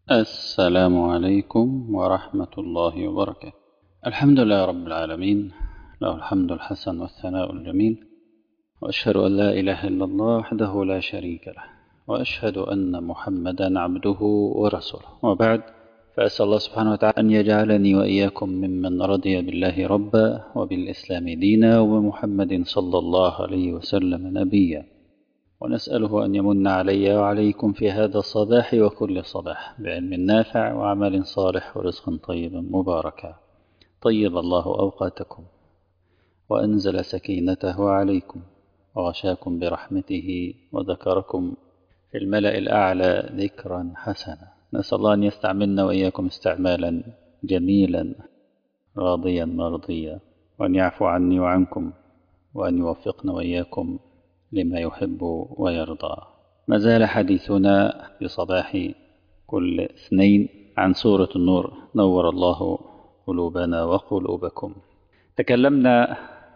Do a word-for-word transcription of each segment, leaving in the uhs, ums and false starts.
السلام عليكم ورحمة الله وبركاته. الحمد لله رب العالمين، له الحمد الحسن والثناء الجميل، وأشهد أن لا إله إلا الله وحده لا شريك له، وأشهد أن محمدا عبده ورسوله، وبعد، فأسأل الله سبحانه وتعالى أن يجعلني وإياكم ممن رضي بالله ربا وبالإسلام دينا وبمحمد صلى الله عليه وسلم نبيا، ونسأله أن يمن علي وعليكم في هذا الصباح وكل صباح بعلم نافع وعمل صالح ورزق طيب مباركا. طيب الله أوقاتكم وأنزل سكينته عليكم وغشاكم برحمته وذكركم في الملأ الأعلى ذكرا حسنا. نسأل الله أن يستعملنا وإياكم استعمالا جميلا راضيا مرضيا، وأن يعفو عني وعنكم، وأن يوفقنا وإياكم لما يحب ويرضى. ما زال حديثنا في صباح كل اثنين عن سورة النور، نور الله قلوبنا وقلوبكم. تكلمنا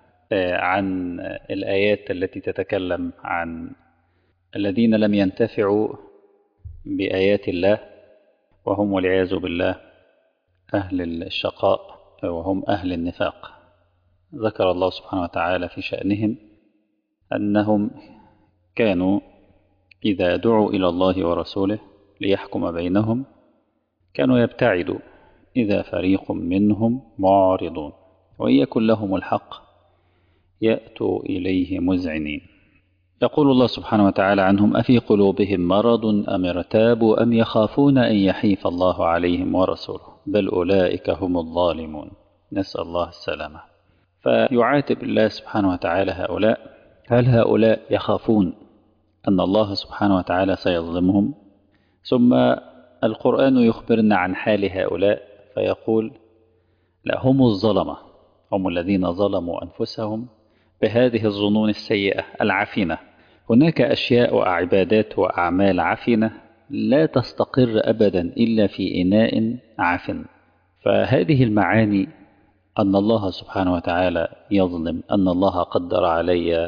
عن الآيات التي تتكلم عن الذين لم ينتفعوا بآيات الله، وهم والعياذ بالله أهل الشقاء وهم أهل النفاق. ذكر الله سبحانه وتعالى في شأنهم أنهم كانوا إذا دعوا إلى الله ورسوله ليحكم بينهم كانوا يبتعدوا إذا فريق منهم معرضون، وإن يكن لهم الحق يأتوا إليه مذعنين. يقول الله سبحانه وتعالى عنهم: أفي قلوبهم مرض أم ارتابوا أم يخافون أن يحيف الله عليهم ورسوله بل أولئك هم الظالمون. نسأل الله السلامة. فيعاتب الله سبحانه وتعالى هؤلاء: هل هؤلاء يخافون أن الله سبحانه وتعالى سيظلمهم؟ ثم القرآن يخبرنا عن حال هؤلاء فيقول: لا، هم الظلمة، هم الذين ظلموا أنفسهم بهذه الظنون السيئة العفنة. هناك أشياء وعبادات وأعمال عفنة لا تستقر أبدا إلا في إناء عفن. فهذه المعاني، أن الله سبحانه وتعالى يظلم، أن الله قدر علي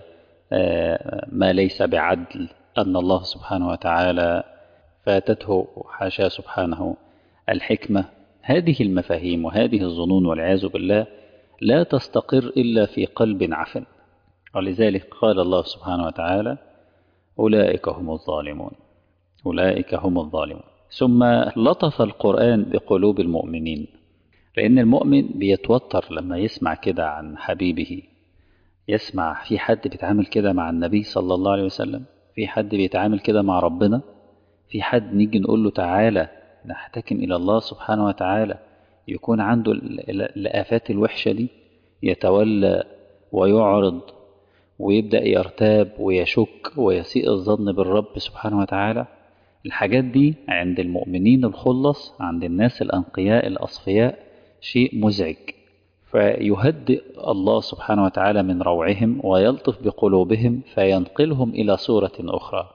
ما ليس بعدل، أن الله سبحانه وتعالى فاتته حاشا سبحانه الحكمة، هذه المفاهيم وهذه الظنون والعياذ بالله لا تستقر إلا في قلب عفن. ولذلك قال الله سبحانه وتعالى: أولئك هم الظالمون، أولئك هم الظالمون. ثم لطف القرآن بقلوب المؤمنين، لأن المؤمن بيتوتر لما يسمع كده عن حبيبه، يسمع في حد بيتعامل كده مع النبي صلى الله عليه وسلم، في حد بيتعامل كده مع ربنا، في حد نيجي نقول له تعالى نحتكم إلى الله سبحانه وتعالى يكون عنده الآفات الوحشة دي، يتولى ويعرض ويبدأ يرتاب ويشك ويسيء الظن بالرب سبحانه وتعالى. الحاجات دي عند المؤمنين الخلص، عند الناس الأنقياء الأصفياء، شيء مزعج، فيهدئ الله سبحانه وتعالى من روعهم ويلطف بقلوبهم فينقلهم إلى صورة أخرى.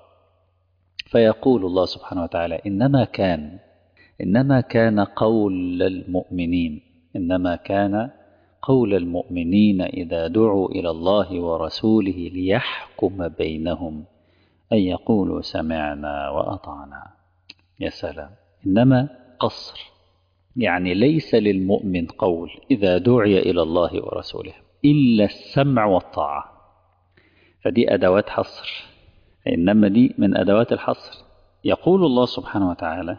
فيقول الله سبحانه وتعالى: إنما كان إنما كان قول المؤمنين إنما كان قول المؤمنين إذا دعوا إلى الله ورسوله ليحكم بينهم أن يقولوا سمعنا وأطعنا. يا سلام، إنما قصر، يعني ليس للمؤمن قول إذا دعي إلى الله ورسوله إلا السمع والطاعة، فدي أدوات حصر، إنما دي من أدوات الحصر. يقول الله سبحانه وتعالى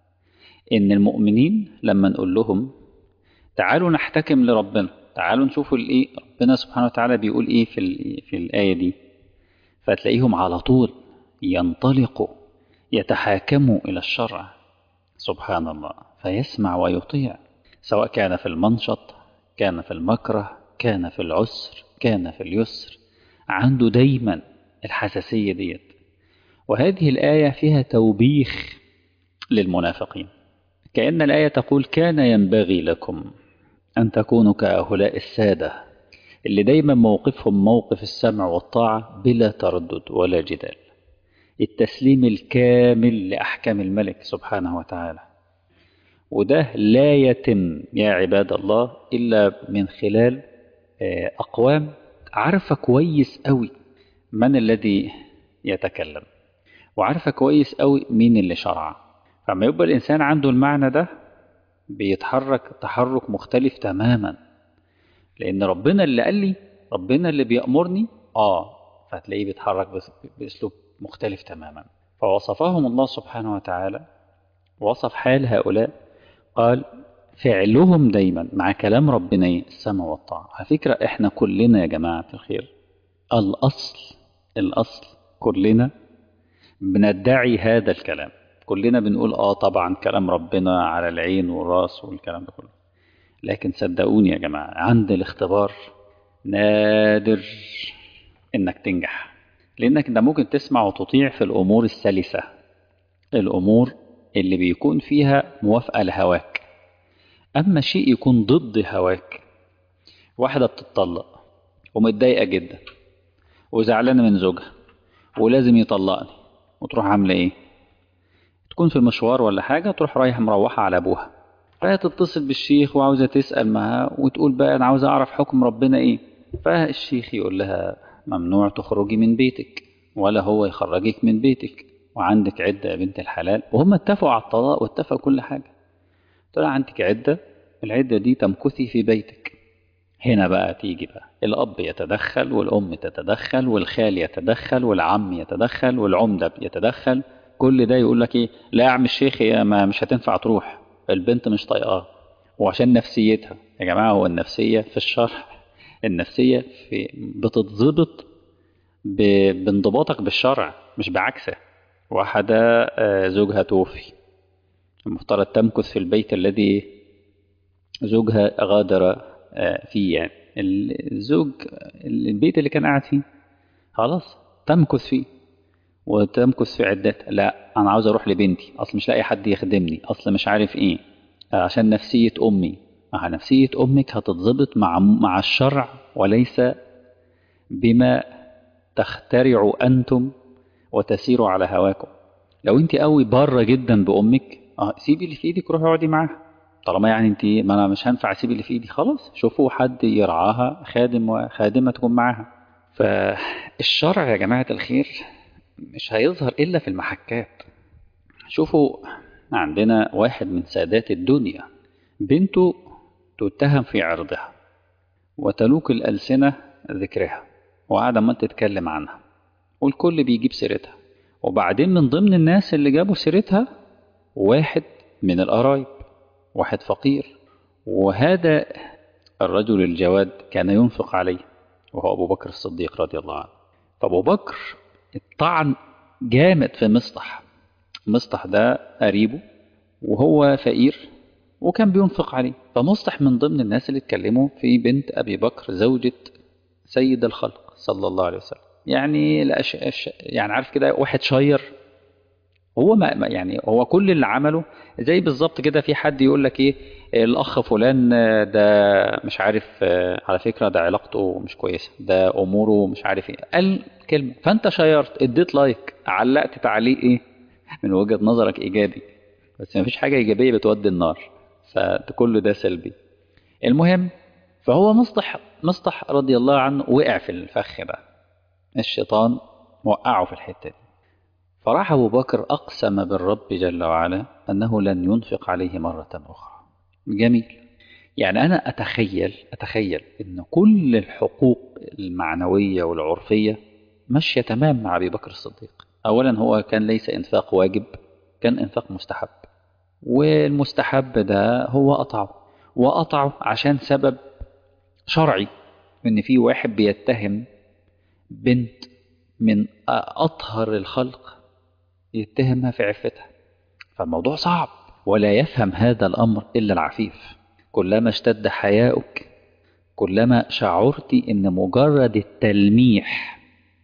إن المؤمنين لما نقول لهم تعالوا نحتكم لربنا، تعالوا نشوفوا الإيه ربنا سبحانه وتعالى بيقول إيه في, في الآية دي، فتلاقيهم على طول ينطلقوا يتحاكموا إلى الشرع، سبحان الله، فيسمع ويطيع، سواء كان في المنشط، كان في المكره، كان في العسر، كان في اليسر، عنده دايما الحساسية ديت. وهذه الآية فيها توبيخ للمنافقين، كأن الآية تقول: كان ينبغي لكم أن تكونوا كهؤلاء السادة اللي دايما موقفهم موقف السمع والطاعة بلا تردد ولا جدال، التسليم الكامل لأحكام الملك سبحانه وتعالى. وده لا يتم يا عباد الله إلا من خلال أقوام عارفة كويس قوي من الذي يتكلم، وعارفة كويس قوي مين اللي شرع. فلما يبقى الإنسان عنده المعنى ده بيتحرك تحرك مختلف تماما، لأن ربنا اللي قال لي، ربنا اللي بيأمرني، آه فهتلاقيه بيتحرك بأسلوب مختلف تماما. فوصفهم الله سبحانه وتعالى، وصف حال هؤلاء، قال فعلهم دايما مع كلام ربنا السمع والطاعة. على فكرة احنا كلنا يا جماعة الخير الأصل الأصل كلنا بندعي هذا الكلام، كلنا بنقول اه طبعا كلام ربنا على العين والراس والكلام ده كله، لكن صدقوني يا جماعة عند الاختبار نادر انك تنجح، لانك انت ممكن تسمع وتطيع في الامور السلسة، الامور اللي بيكون فيها موافقة لهواك. اما شيء يكون ضد هواك، واحدة بتطلق ومتضايقة جدا وزعلانة من زوجها ولازم يطلقني، وتروح عاملة ايه؟ تكون في مشوار ولا حاجة، تروح رايحة مروحة على ابوها، فتتصل بالشيخ وعاوزة تسأل معاه وتقول بقى انا عاوزة اعرف حكم ربنا ايه. فالشيخ يقول لها ممنوع تخرجي من بيتك ولا هو يخرجك من بيتك، وعندك عدة يا بنت الحلال، وهم اتفقوا على الطلاق واتفقوا كل حاجة. طلع عندك عدة، العدة دي تمكثي في بيتك. هنا بقى تيجي بقى الأب يتدخل والأم تتدخل والخال يتدخل والعم يتدخل والعمدة يتدخل، كل ده يقول لك ايه؟ لا يا عم الشيخ هي ما مش هتنفع تروح، البنت مش طايقاه، وعشان نفسيتها. يا جماعة هو النفسية في الشرع، النفسية في بتتضبط ب- بانضباطك بالشرع مش بعكسه. واحدة آه، زوجها توفي، المفترض تمكث في البيت الذي زوجها غادر آه، فيه، يعني الزوج البيت اللي كان قاعد فيه خلاص تمكث فيه وتمكث في عدتها. لا انا عاوز اروح لبنتي، اصل مش لاقي حد يخدمني، اصل مش عارف ايه، عشان نفسية امي. مع نفسية امك هتتضبط مع مع الشرع وليس بما تخترعوا انتم وتسيروا على هواكم. لو انت قوي باره جدا بامك، اه سيبي اللي في ايدك روحي اقعدي معاها، طالما يعني انت ما انا مش هنفع اسيب اللي في ايدي، خلاص شوفوا حد يرعاها، خادم وخادمه تكون معاها. فالشرع يا جماعه الخير مش هيظهر الا في المحكات. شوفوا عندنا واحد من سادات الدنيا بنته تتهم في عرضها وتلوك الألسنة ذكرها، وقاعدة ما تتكلم عنها والكل بيجيب سيرتها، وبعدين من ضمن الناس اللي جابوا سيرتها واحد من القرايب، واحد فقير، وهذا الرجل الجواد كان ينفق عليه وهو أبو بكر الصديق رضي الله عنه. فأبو بكر الطعن جامد في مصطح، مصطح ده قريبه وهو فقير وكان بينفق عليه، فمصطح من ضمن الناس اللي اتكلموا في بنت أبي بكر زوجة سيد الخلق صلى الله عليه وسلم. يعني الأش... أش... يعني عارف كده واحد شاير، هو ما ما- يعني هو كل اللي عمله زي بالظبط كده في حد يقول لك ايه، الاخ فلان ده مش عارف آه، على فكرة ده علاقته مش كويسة، ده اموره مش عارف ايه، قال كلمة فانت شيرت اديت لايك علقت تعليق ايه من وجهة نظرك ايجابي، بس ما فيش حاجة ايجابية بتودي النار، فكل ده سلبي. المهم فهو مصطح مصطح رضي الله عنه وقع في الفخ ده، الشيطان وقعه في الحتة دي. فراح أبو بكر أقسم بالرب جل وعلا أنه لن ينفق عليه مرة أخرى. جميل. يعني أنا أتخيل أتخيل أن كل الحقوق المعنوية والعرفية ماشية تمام مع أبي بكر الصديق. أولا هو كان ليس إنفاق واجب، كان إنفاق مستحب، والمستحب ده هو قطعه، وقطعه عشان سبب شرعي، إن في واحد بيتهم بنت من أطهر الخلق يتهمها في عفتها، فالموضوع صعب ولا يفهم هذا الأمر إلا العفيف. كلما اشتد حياؤك كلما شعرت إن مجرد التلميح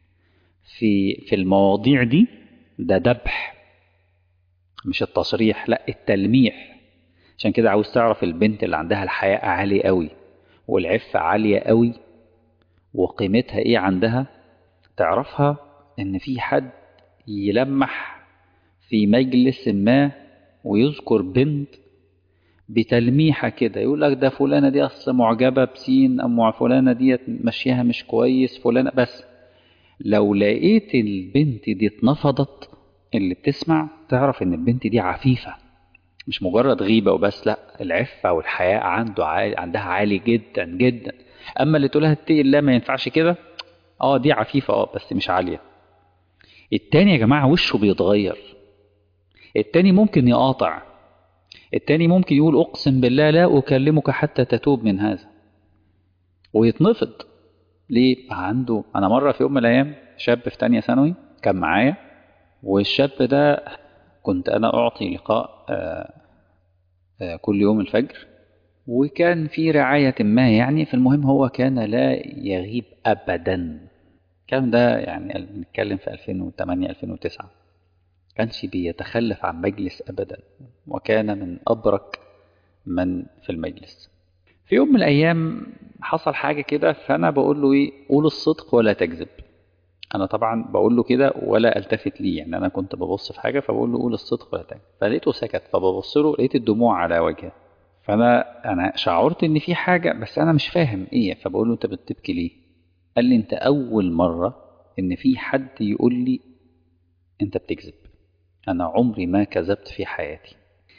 في في المواضيع دي ده ذبح، مش التصريح، لا التلميح. عشان كده عاوز تعرف البنت اللي عندها الحياء عالي قوي والعفة عالية قوي وقيمتها ايه عندها، تعرفها ان في حد يلمح في مجلس ما ويذكر بنت بتلميحة كده، يقول لك ده فلانة دي أصل معجبة بسين، أم فلانة دي مشيها مش كويس، فلانة بس لو لقيت البنت دي اتنفضت اللي بتسمع تعرف ان البنت دي عفيفة، مش مجرد غيبة وبس، لا، العفة والحياء عنده عالي، عندها عالي جدا جدا. اما اللي تقولها اتقي الله ما ينفعش كده، اه دي عفيفة اه بس مش عالية. التاني يا جماعة وشه بيتغير، التاني ممكن يقاطع، التاني ممكن يقول اقسم بالله لا اكلمك حتى تتوب من هذا، ويتنفض. ليه؟ عنده. انا مرة في يوم من الايام شاب في تانية ثانوي كان معايا، والشاب ده كنت انا اعطي لقاء آه، آه، كل يوم الفجر، وكان في رعاية ما يعني. فالمهم هو كان لا يغيب ابدا. الكلام ده يعني بنتكلم في ألفين وثمانية ألفين وتسعة. كانش بيتخلف عن مجلس ابدا، وكان من ابرك من في المجلس. في يوم من الايام حصل حاجة كده، فانا بقول له ايه، قول الصدق ولا تكذب. انا طبعا بقول له كده ولا التفت ليه، يعني انا كنت ببص في حاجة فبقول له قول الصدق ولا تكذب. فلقيته سكت، فببص له لقيت الدموع على وجهه. فانا انا شعرت ان في حاجة بس انا مش فاهم ايه. فبقول له انت بتبكي ليه؟ قال لي انت اول مرة ان في حد يقول لي انت بتكذب، انا عمري ما كذبت في حياتي.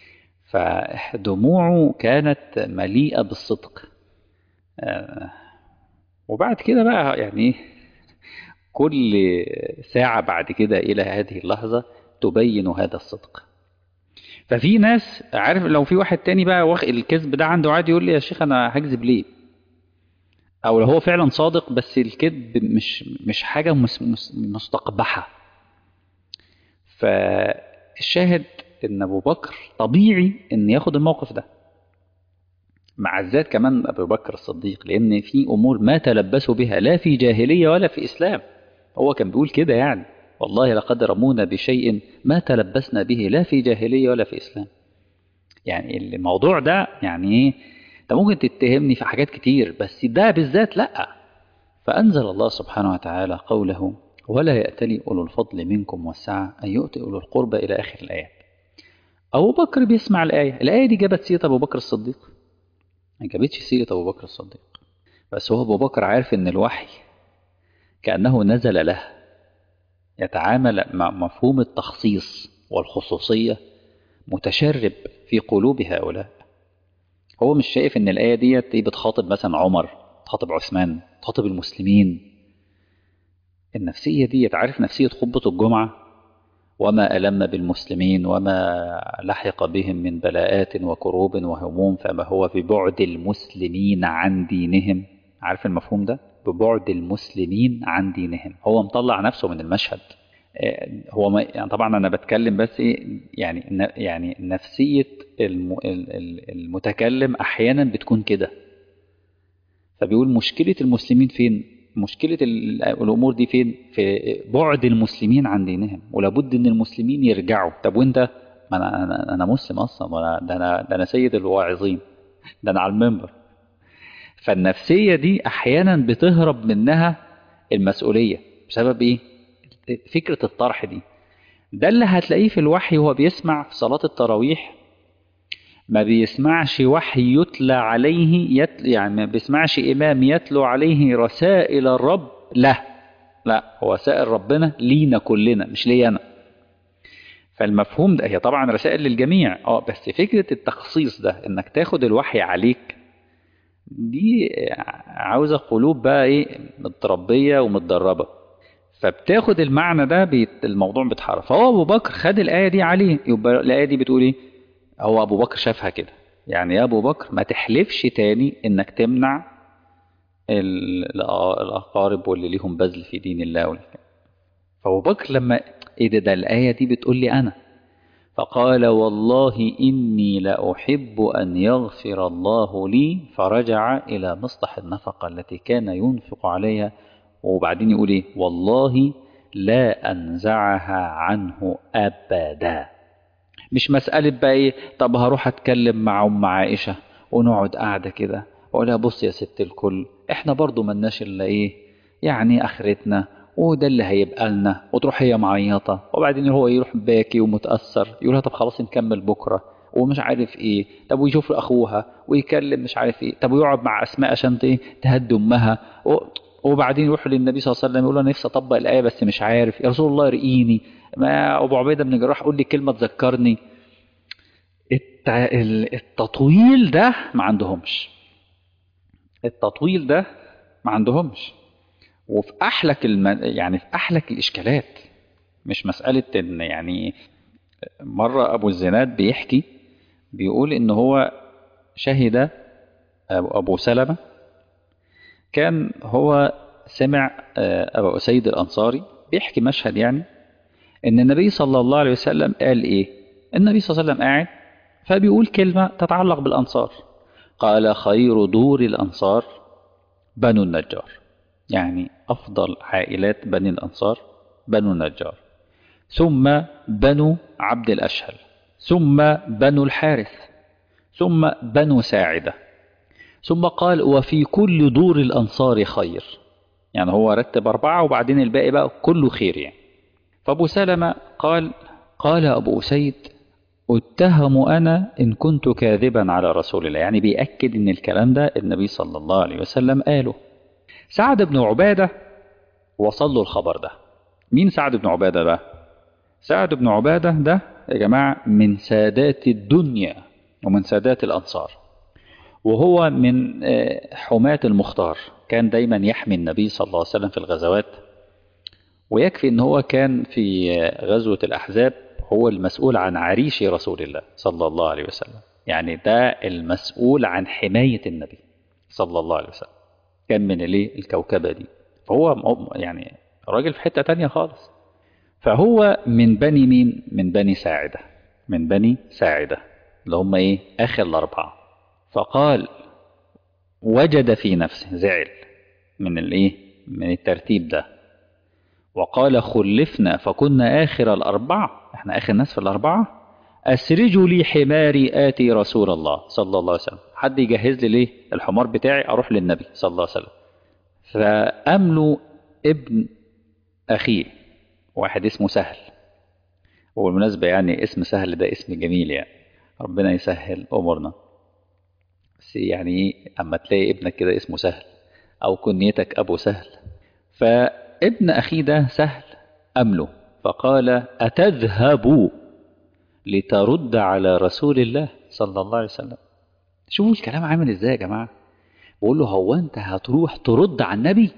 فدموعه كانت مليئة بالصدق. آه، وبعد كده بقى يعني كل ساعة بعد كده إلى هذه اللحظة تبين هذا الصدق. ففي ناس عارف، لو في واحد تاني بقى واخد الكذب ده عنده عادي يقول لي يا شيخ أنا هكذب ليه، أو لو هو فعلا صادق بس الكذب مش مش حاجة مس- مس- مستقبحة. فالشاهد إن أبو بكر طبيعي إن ياخد الموقف ده، مع الذات كمان أبو بكر الصديق، لأن في أمور ما تلبسوا بها لا في جاهلية ولا في إسلام. هو كان بيقول كده يعني، والله لقد رمونا بشيء ما تلبسنا به لا في جاهلية ولا في إسلام. يعني الموضوع ده يعني إيه، أنت ممكن تتهمني في حاجات كتير بس ده بالذات لأ. فأنزل الله سبحانه وتعالى قوله ولا يأتلي أولو الفضل منكم والسعة أن يؤتي أولو القربى إلى آخر الآيات. أبو بكر بيسمع الآية، الآية دي جابت سيرة أبو بكر الصديق؟ ما جابتش سيرة أبو بكر الصديق. بس هو أبو بكر عارف إن الوحي كأنه نزل له، يتعامل مع مفهوم التخصيص والخصوصية متشرب في قلوب هؤلاء. هو مش شايف ان الآية دي بتخاطب مثلا عمر، تخاطب عثمان، تخاطب المسلمين. النفسية دي عارف نفسية خطبة الجمعة، وما ألم بالمسلمين وما لحق بهم من بلاءات وكروب وهموم فما هو ببعد المسلمين عن دينهم. عارف المفهوم ده؟ ببعد المسلمين عن دينهم. هو مطلع نفسه من المشهد. آه، هو ما يعني طبعا انا بتكلم بس ايه يعني ن- يعني نفسية الم- ال- ال- المتكلم احيانا بتكون كده. فبيقول مشكلة المسلمين فين، مشكلة ال- الامور دي فين، في بعد المسلمين عن دينهم، ولابد ان المسلمين يرجعوا. طب وانت؟ ما انا انا أنا مسلم اصلا، وأنا- ده انا ده انا سيد الواعظين، ده انا على المنبر. فالنفسية دي احيانا بتهرب منها المسؤولية بسبب ايه، فكرة الطرح دي. ده اللي هتلاقيه في الوحي وهو بيسمع في صلاة التراويح. ما بيسمعش وحي يتلى عليه يتل يعني ما بيسمعش إمام يتلو عليه رسائل الرب، لا لا، هو رسائل ربنا لينا كلنا مش لي أنا. فالمفهوم ده هي طبعا رسائل للجميع اه بس فكرة التخصيص ده انك تاخد الوحي عليك، دي عاوزة قلوب بقى ايه متربية ومتدربة. فبتاخد المعنى ده بيت الموضوع بيتحرك. فهو ابو بكر خد الايه دي عليه، يبقى الايه دي بتقول ايه، هو ابو بكر شافها كده. يعني يا ابو بكر ما تحلفش تاني انك تمنع ال- الأ- الاقارب واللي ليهم بذل في دين الله والكلام. فابو بكر لما ايه ده, ده الايه دي بتقول لي انا. فقال والله اني لاحب ان يغفر الله لي، فرجع الى مصلح النفقه التي كان ينفق عليها. وبعدين يقول ايه، والله لا انزعها عنه ابدا. مش مسألة بقى ايه، طب هروح اتكلم مع ام عائشة ونقعد قاعدة كده واقولها بص يا ست الكل احنا برضو ملناش الا ايه يعني اخرتنا، وده اللي هيبقى لنا، وتروح هي معيطة وبعدين هو يروح باكي ومتأثر يقولها طب خلاص نكمل بكرة ومش عارف ايه. طب ويشوف اخوها ويكلم مش عارف ايه، طب ويقعد مع اسماء عشان ايه تهدي امها و... وبعدين يروح للنبي صلى الله عليه وسلم يقول له انا نفسي اطبق الايه بس مش عارف يا رسول الله ارقيني. ما أبو عبيدة بن جراح قول لي كلمة تذكرني. التع... التطويل ده ما عندهمش، التطويل ده ما عندهمش. وفي أحلك الم... يعني في أحلك الإشكالات، مش مسألة إن يعني مرة أبو الزناد بيحكي بيقول إن هو شهد أبو, أبو سلمة، كان هو سمع أبو أسيد الأنصاري بيحكي مشهد، يعني إن النبي صلى الله عليه وسلم قال إيه. النبي صلى الله عليه وسلم قاعد فبيقول كلمة تتعلق بالأنصار، قال خير دور الأنصار بنو النجار، يعني أفضل عائلات بني الأنصار بنو النجار، ثم بنو عبد الأشهل، ثم بنو الحارث، ثم بنو ساعدة، ثم قال وفي كل دور الأنصار خير. يعني هو رتب أربعة وبعدين الباقي بقى كله خير يعني. فأبو سلمة قال قال أبو أسيد اتهم أنا إن كنت كاذبا على رسول الله، يعني بيأكد إن الكلام ده النبي صلى الله عليه وسلم قاله. سعد بن عبادة وصل له الخبر ده. مين سعد بن عبادة ده؟ سعد بن عبادة ده يا جماعة من سادات الدنيا ومن سادات الأنصار، وهو من حماة المختار، كان دايما يحمي النبي صلى الله عليه وسلم في الغزوات. ويكفي ان هو كان في غزوة الأحزاب هو المسؤول عن عريش رسول الله صلى الله عليه وسلم، يعني ده المسؤول عن حماية النبي صلى الله عليه وسلم، كان من الايه الكوكبة دي. فهو يعني راجل في حتة تانية خالص. فهو من بني مين؟ من بني ساعدة، من بني ساعدة اللي هم ايه اخر الاربعة. فقال وجد في نفسه زعل من الايه من الترتيب ده، وقال خلفنا فكنا آخر الأربعة، احنا آخر ناس في الأربعة، أسرجوا لي حماري آتي رسول الله صلى الله عليه وسلم، حد يجهز لي ليه الحمار بتاعي أروح للنبي صلى الله عليه وسلم. فأملوا ابن أخيه واحد اسمه سهل، وبالمناسبة يعني اسم سهل ده اسم جميل، يعني ربنا يسهل أمورنا. بس يعني ايه أما تلاقي ابنك كده اسمه سهل أو كنيتك أبو سهل. فابن أخي ده سهل أمله، فقال أتذهب لترد على رسول الله صلى الله عليه وسلم. شوفوا الكلام عامل ازاي يا جماعة. بقول له هو انت هتروح ترد على النبي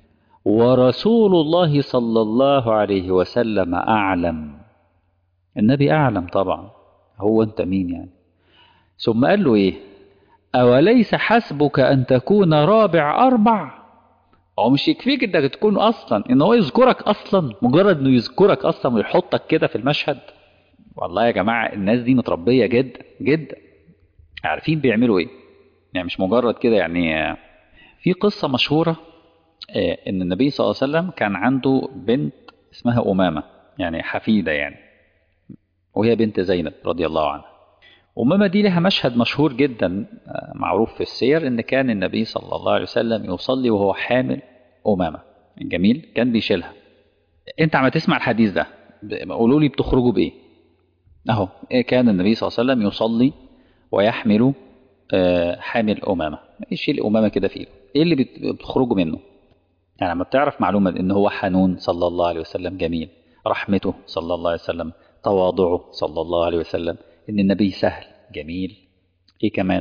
ورسول الله صلى الله عليه وسلم أعلم؟ النبي أعلم طبعا، هو انت مين يعني؟ ثم قال له ايه أوليس حسبك أن تكون رابع أربع؟ هو مش يكفيك انك تكون اصلا ان هو يذكرك اصلا، مجرد انه يذكرك اصلا ويحطك كده في المشهد. والله يا جماعة الناس دي متربية جدا جدا، عارفين بيعملوا ايه، يعني مش مجرد كده. يعني في قصة مشهورة ان النبي صلى الله عليه وسلم كان عنده بنت اسمها أمامة، يعني حفيدة يعني، وهي بنت زينب رضي الله عنها. أمامة دي لها مشهد مشهور جدا معروف في السير، ان كان النبي صلى الله عليه وسلم يصلي وهو حامل أمامة، جميل، كان بيشيلها. انت عم تسمع الحديث ده قولوا لي بتخرجوا بايه؟ اهو كان النبي صلى الله عليه وسلم يصلي ويحمل حامل أمامة، يشيل أمامة كده في ايده. ايه اللي بتخرجوا منه؟ يعني لما بتعرف معلومة ان هو حنون صلى الله عليه وسلم، جميل، رحمته صلى الله عليه وسلم، تواضعه صلى الله عليه وسلم، ان النبي سهل، جميل. ايه كمان؟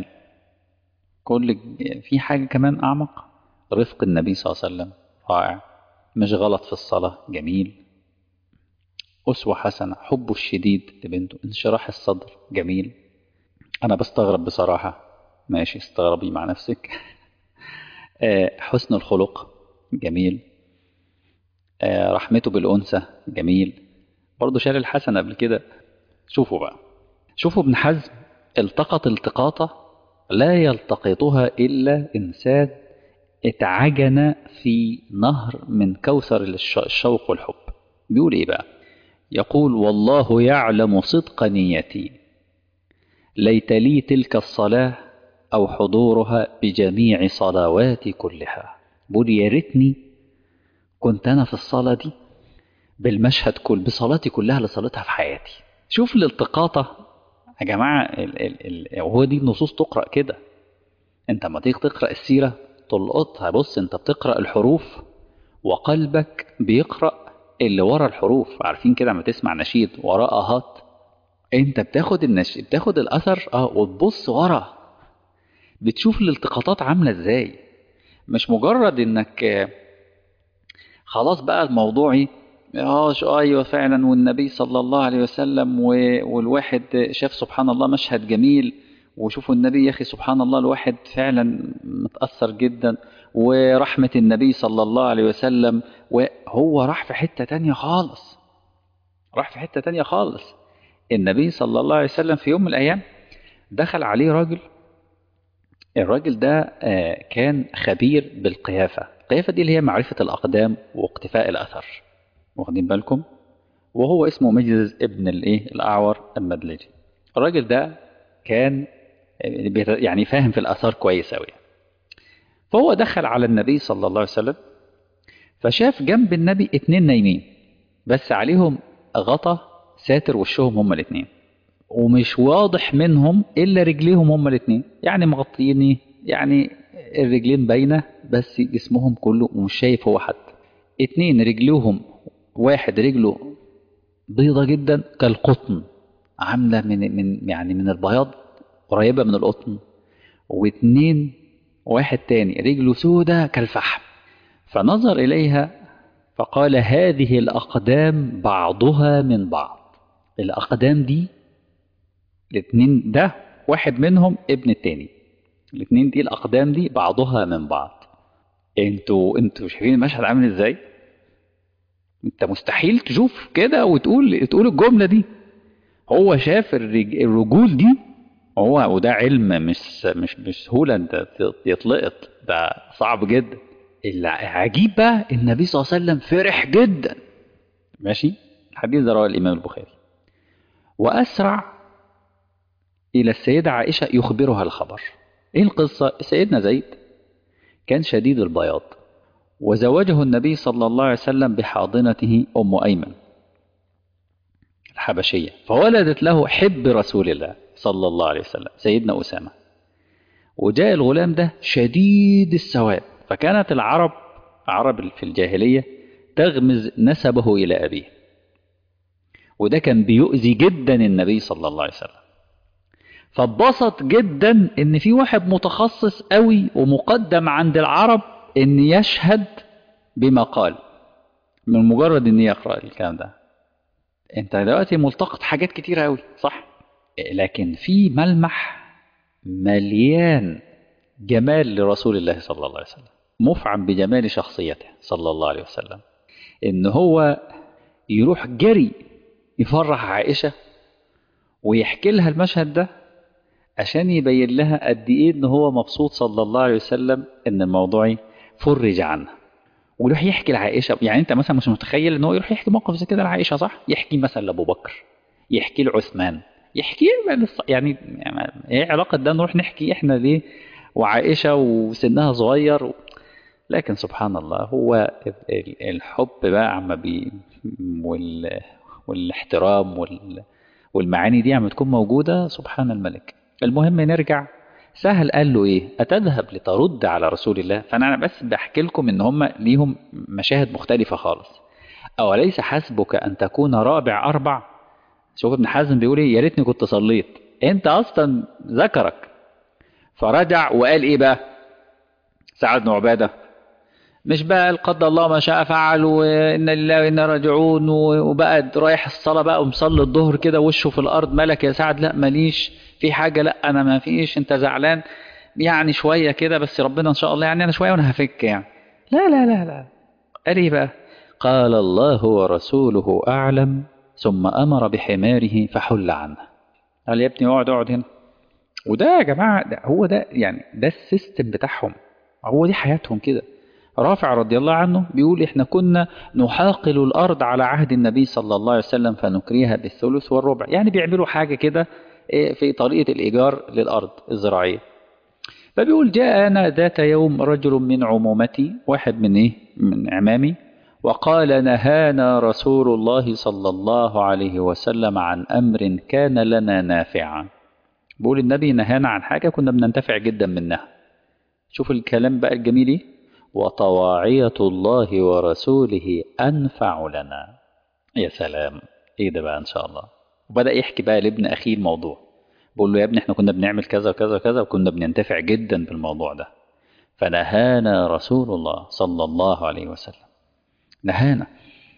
كل في حاجة كمان اعمق، رفق النبي صلى الله عليه وسلم رائع، مش غلط في الصلاة، جميل، أسوة حسنة، حبه الشديد لبنته، انشراح الصدر، جميل. أنا بستغرب بصراحة، ماشي استغربي مع نفسك. حسن الخلق، جميل. رحمته بالأنثى، جميل، برضه شال الحسن قبل كده. شوفوا بقى، شوفوا ابن حزم التقط التقاطة لا يلتقطها إلا إنسان اتعجن في نهر من كوثر الشوق والحب. بيقول إيه بقى؟ يقول والله يعلم صدق نيتي، ليت لي تلك الصلاة أو حضورها بجميع صلواتي كلها. بقول يا ريتني كنت أنا في الصلاة دي بالمشهد كل بصلاتي كلها اللي صليتها في حياتي. شوف الالتقاطة يا جماعة، ال ال ال وهو دي النصوص تقرأ كده. انت ما تيجي تقرأ السيرة تلقطها، بص انت بتقرأ الحروف وقلبك بيقرأ اللي ورا الحروف، عارفين كده لما تسمع نشيد وراه اهات، انت بتاخد النش... بتاخد الاثر اه وتبص ورا، بتشوف الالتقاطات عامله ازاي. مش مجرد انك آه، خلاص بقى الموضوعي اه شو- ايوه فعلا والنبي صلى الله عليه وسلم و... والواحد شاف سبحان الله مشهد جميل، وشوفوا النبي يا اخي سبحان الله الواحد فعلا متأثر جدا، ورحمة النبي صلى الله عليه وسلم، وهو راح في حتة تانية خالص، راح في حتة تانية خالص. النبي صلى الله عليه وسلم في يوم من الأيام دخل عليه راجل، الراجل ده آه، كان خبير بالقيافة. القيافة دي اللي هي معرفة الأقدام واقتفاء الأثر، واخدين بالكم؟ وهو اسمه مجلس ابن الايه الأعور المدلجي. الراجل ده كان آه، بيت- يعني فاهم في الآثار كويس أوي. فهو دخل على النبي صلى الله عليه وسلم، فشاف جنب النبي اتنين نايمين بس عليهم غطا ساتر وشهم هما الاتنين، ومش واضح منهم الا رجليهم هما الاتنين، يعني مغطيني، يعني الرجلين باينه بس جسمهم كله ومش شايف هو حد. اتنين رجليهم، واحد رجله بيضه جدا كالقطن، عامله من من يعني من البياض قريبه من القطن، واتنين واحد تاني رجله سودة كالفحم. فنظر اليها فقال هذه الاقدام بعضها من بعض. الاقدام دي الاتنين ده واحد منهم ابن التاني، الاتنين دي الأقدام دي بعضها من بعض. انتوا انتوا شايفين المشهد عامل ازاي؟ انت مستحيل تشوف كده وتقول تقول الجملة دي. هو شاف الرج... الرجول دي، هو وده علم مش مش بسهولة انت يطلقت، ده صعب جدا. العجيب بقى النبي صلى الله عليه وسلم فرح جدا، ماشي. الحديث ده رواه الإمام البخاري. وأسرع إلى السيدة عائشة يخبرها الخبر. إيه القصة؟ سيدنا زيد كان شديد البياض، وزوجه النبي صلى الله عليه وسلم بحاضنته أم أيمن الحبشية، فولدت له حب رسول الله صلى الله عليه وسلم سيدنا أسامة. وجاء الغلام ده شديد السواد، فكانت العرب عرب في الجاهلية تغمز نسبه إلى أبيه، وده كان بيؤذي جدا النبي صلى الله عليه وسلم. فاتبسط جدا ان في واحد متخصص قوي ومقدم عند العرب ان يشهد بما قال، من مجرد ان يقرأ الكلام ده. انت دلوقتي ملتقط حاجات كتيرة قوي صح، لكن في ملمح مليان جمال لرسول الله صلى الله عليه وسلم، مفعم بجمال شخصيته صلى الله عليه وسلم، ان هو يروح جري يفرح عائشة ويحكي لها المشهد ده عشان يبين لها قد ايه ان هو مبسوط صلى الله عليه وسلم ان الموضوع فرج عنه. ويروح يحكي لعائشه، يعني انت مثلا مش متخيل ان هو يروح يحكي موقف زي كده لعائشه صح؟ يحكي مثلا لابو بكر، يحكي لعثمان، يحكي يعني يعني ايه علاقه ده نروح نحكي احنا ليه وعائشه وسنها صغير و... لكن سبحان الله هو الحب بقى عم بي وال... والاحترام وال... والمعاني دي عم تكون موجودة سبحان الملك. المهم نرجع. سهل قال له ايه؟ اتذهب لترد على رسول الله؟ فانا بس بحكي لكم ان هم ليهم مشاهد مختلفة خالص. اوليس حسبك ان تكون رابع اربع؟ شوف ابن حزم بيقول ايه، يا ريتني كنت صليت. انت اصلا ذكرك. فرجع وقال ايه بقى سعد بن عبادة؟ مش بقى قدر الله ما شاء فعل وإن لله وإنا راجعون وبقى رايح الصلاة بقى ومصلي الظهر كده وشه في الأرض، مالك يا سعد؟ لا ماليش في حاجة، لا أنا ما فيش، أنت زعلان يعني شوية كده بس ربنا إن شاء الله يعني أنا شوية وأنا هفك يعني. لا لا لا لا. قال إيه بقى؟ قال الله ورسوله أعلم، ثم أمر بحماره فحل عنه. قال يا ابني اقعد اقعد هنا. وده يا جماعة ده هو ده يعني ده السيستم بتاعهم، هو دي حياتهم كده. رافع رضي الله عنه بيقول احنا كنا نحاقل الارض على عهد النبي صلى الله عليه وسلم فنكريها بالثلث والربع، يعني بيعملوا حاجة كده في طريقة الايجار للارض الزراعية. فبيقول جاءنا ذات يوم رجل من عمومتي، واحد من ايه من عمامي، وقال نهانا رسول الله صلى الله عليه وسلم عن امر كان لنا نافعا. بيقول النبي نهانا عن حاجة كنا بننتفع جدا منها. شوف الكلام بقى الجميل ايه، وطواعية الله ورسوله أنفع لنا. يا سلام، إيه ده بقى إن شاء الله. وبدأ يحكي بقى لابن أخيه الموضوع، بقول له يا ابني احنا كنا بنعمل كذا وكذا وكذا وكنا بننتفع جدا بالموضوع ده، فنهانا رسول الله صلى الله عليه وسلم، نهانا.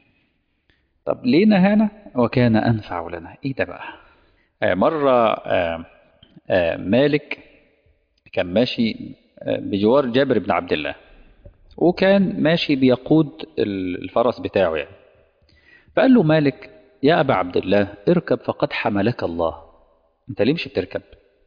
طب ليه نهانا؟ وكان أنفع لنا. إيه ده بقى؟ آه مرة آه آه مالك كان ماشي آه بجوار جابر بن عبد الله، وكان ماشي بيقود الفرس بتاعه يعني. فقال له مالك يا أبا عبد الله اركب فقد حملك الله، انت ليه مش بتركب؟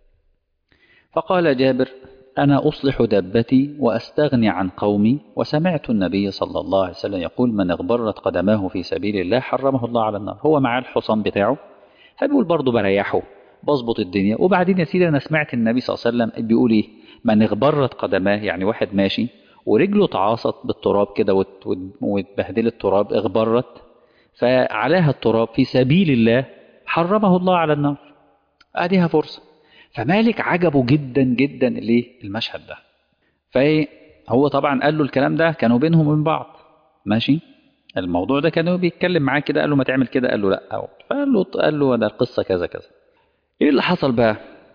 فقال جابر أنا أصلح دابتي وأستغني عن قومي، وسمعت النبي صلى الله عليه وسلم يقول من اغبرت قدماه في سبيل الله حرمه الله على النار. هو معاه الحصان بتاعه، فبيقول برضه بريحه بظبط الدنيا. وبعدين يا سيدي أنا سمعت النبي صلى الله عليه وسلم بيقول إيه؟ من اغبرت قدماه، يعني واحد ماشي ورجله تعاصت بالتراب كده واتبهدل التراب، اغبرت فعليها التراب في سبيل الله حرمه الله على النار. اديها فرصة. فمالك عجبه جدا جدا ليه المشهد ده. فهو طبعا قال له الكلام ده كانوا بينهم وبين بعض ماشي، الموضوع ده كانوا بيتكلم معاه كده، قال له ما تعمل كده، قال له لا، أو فقال له قال له ده القصة كذا كذا. ايه اللي حصل بقى؟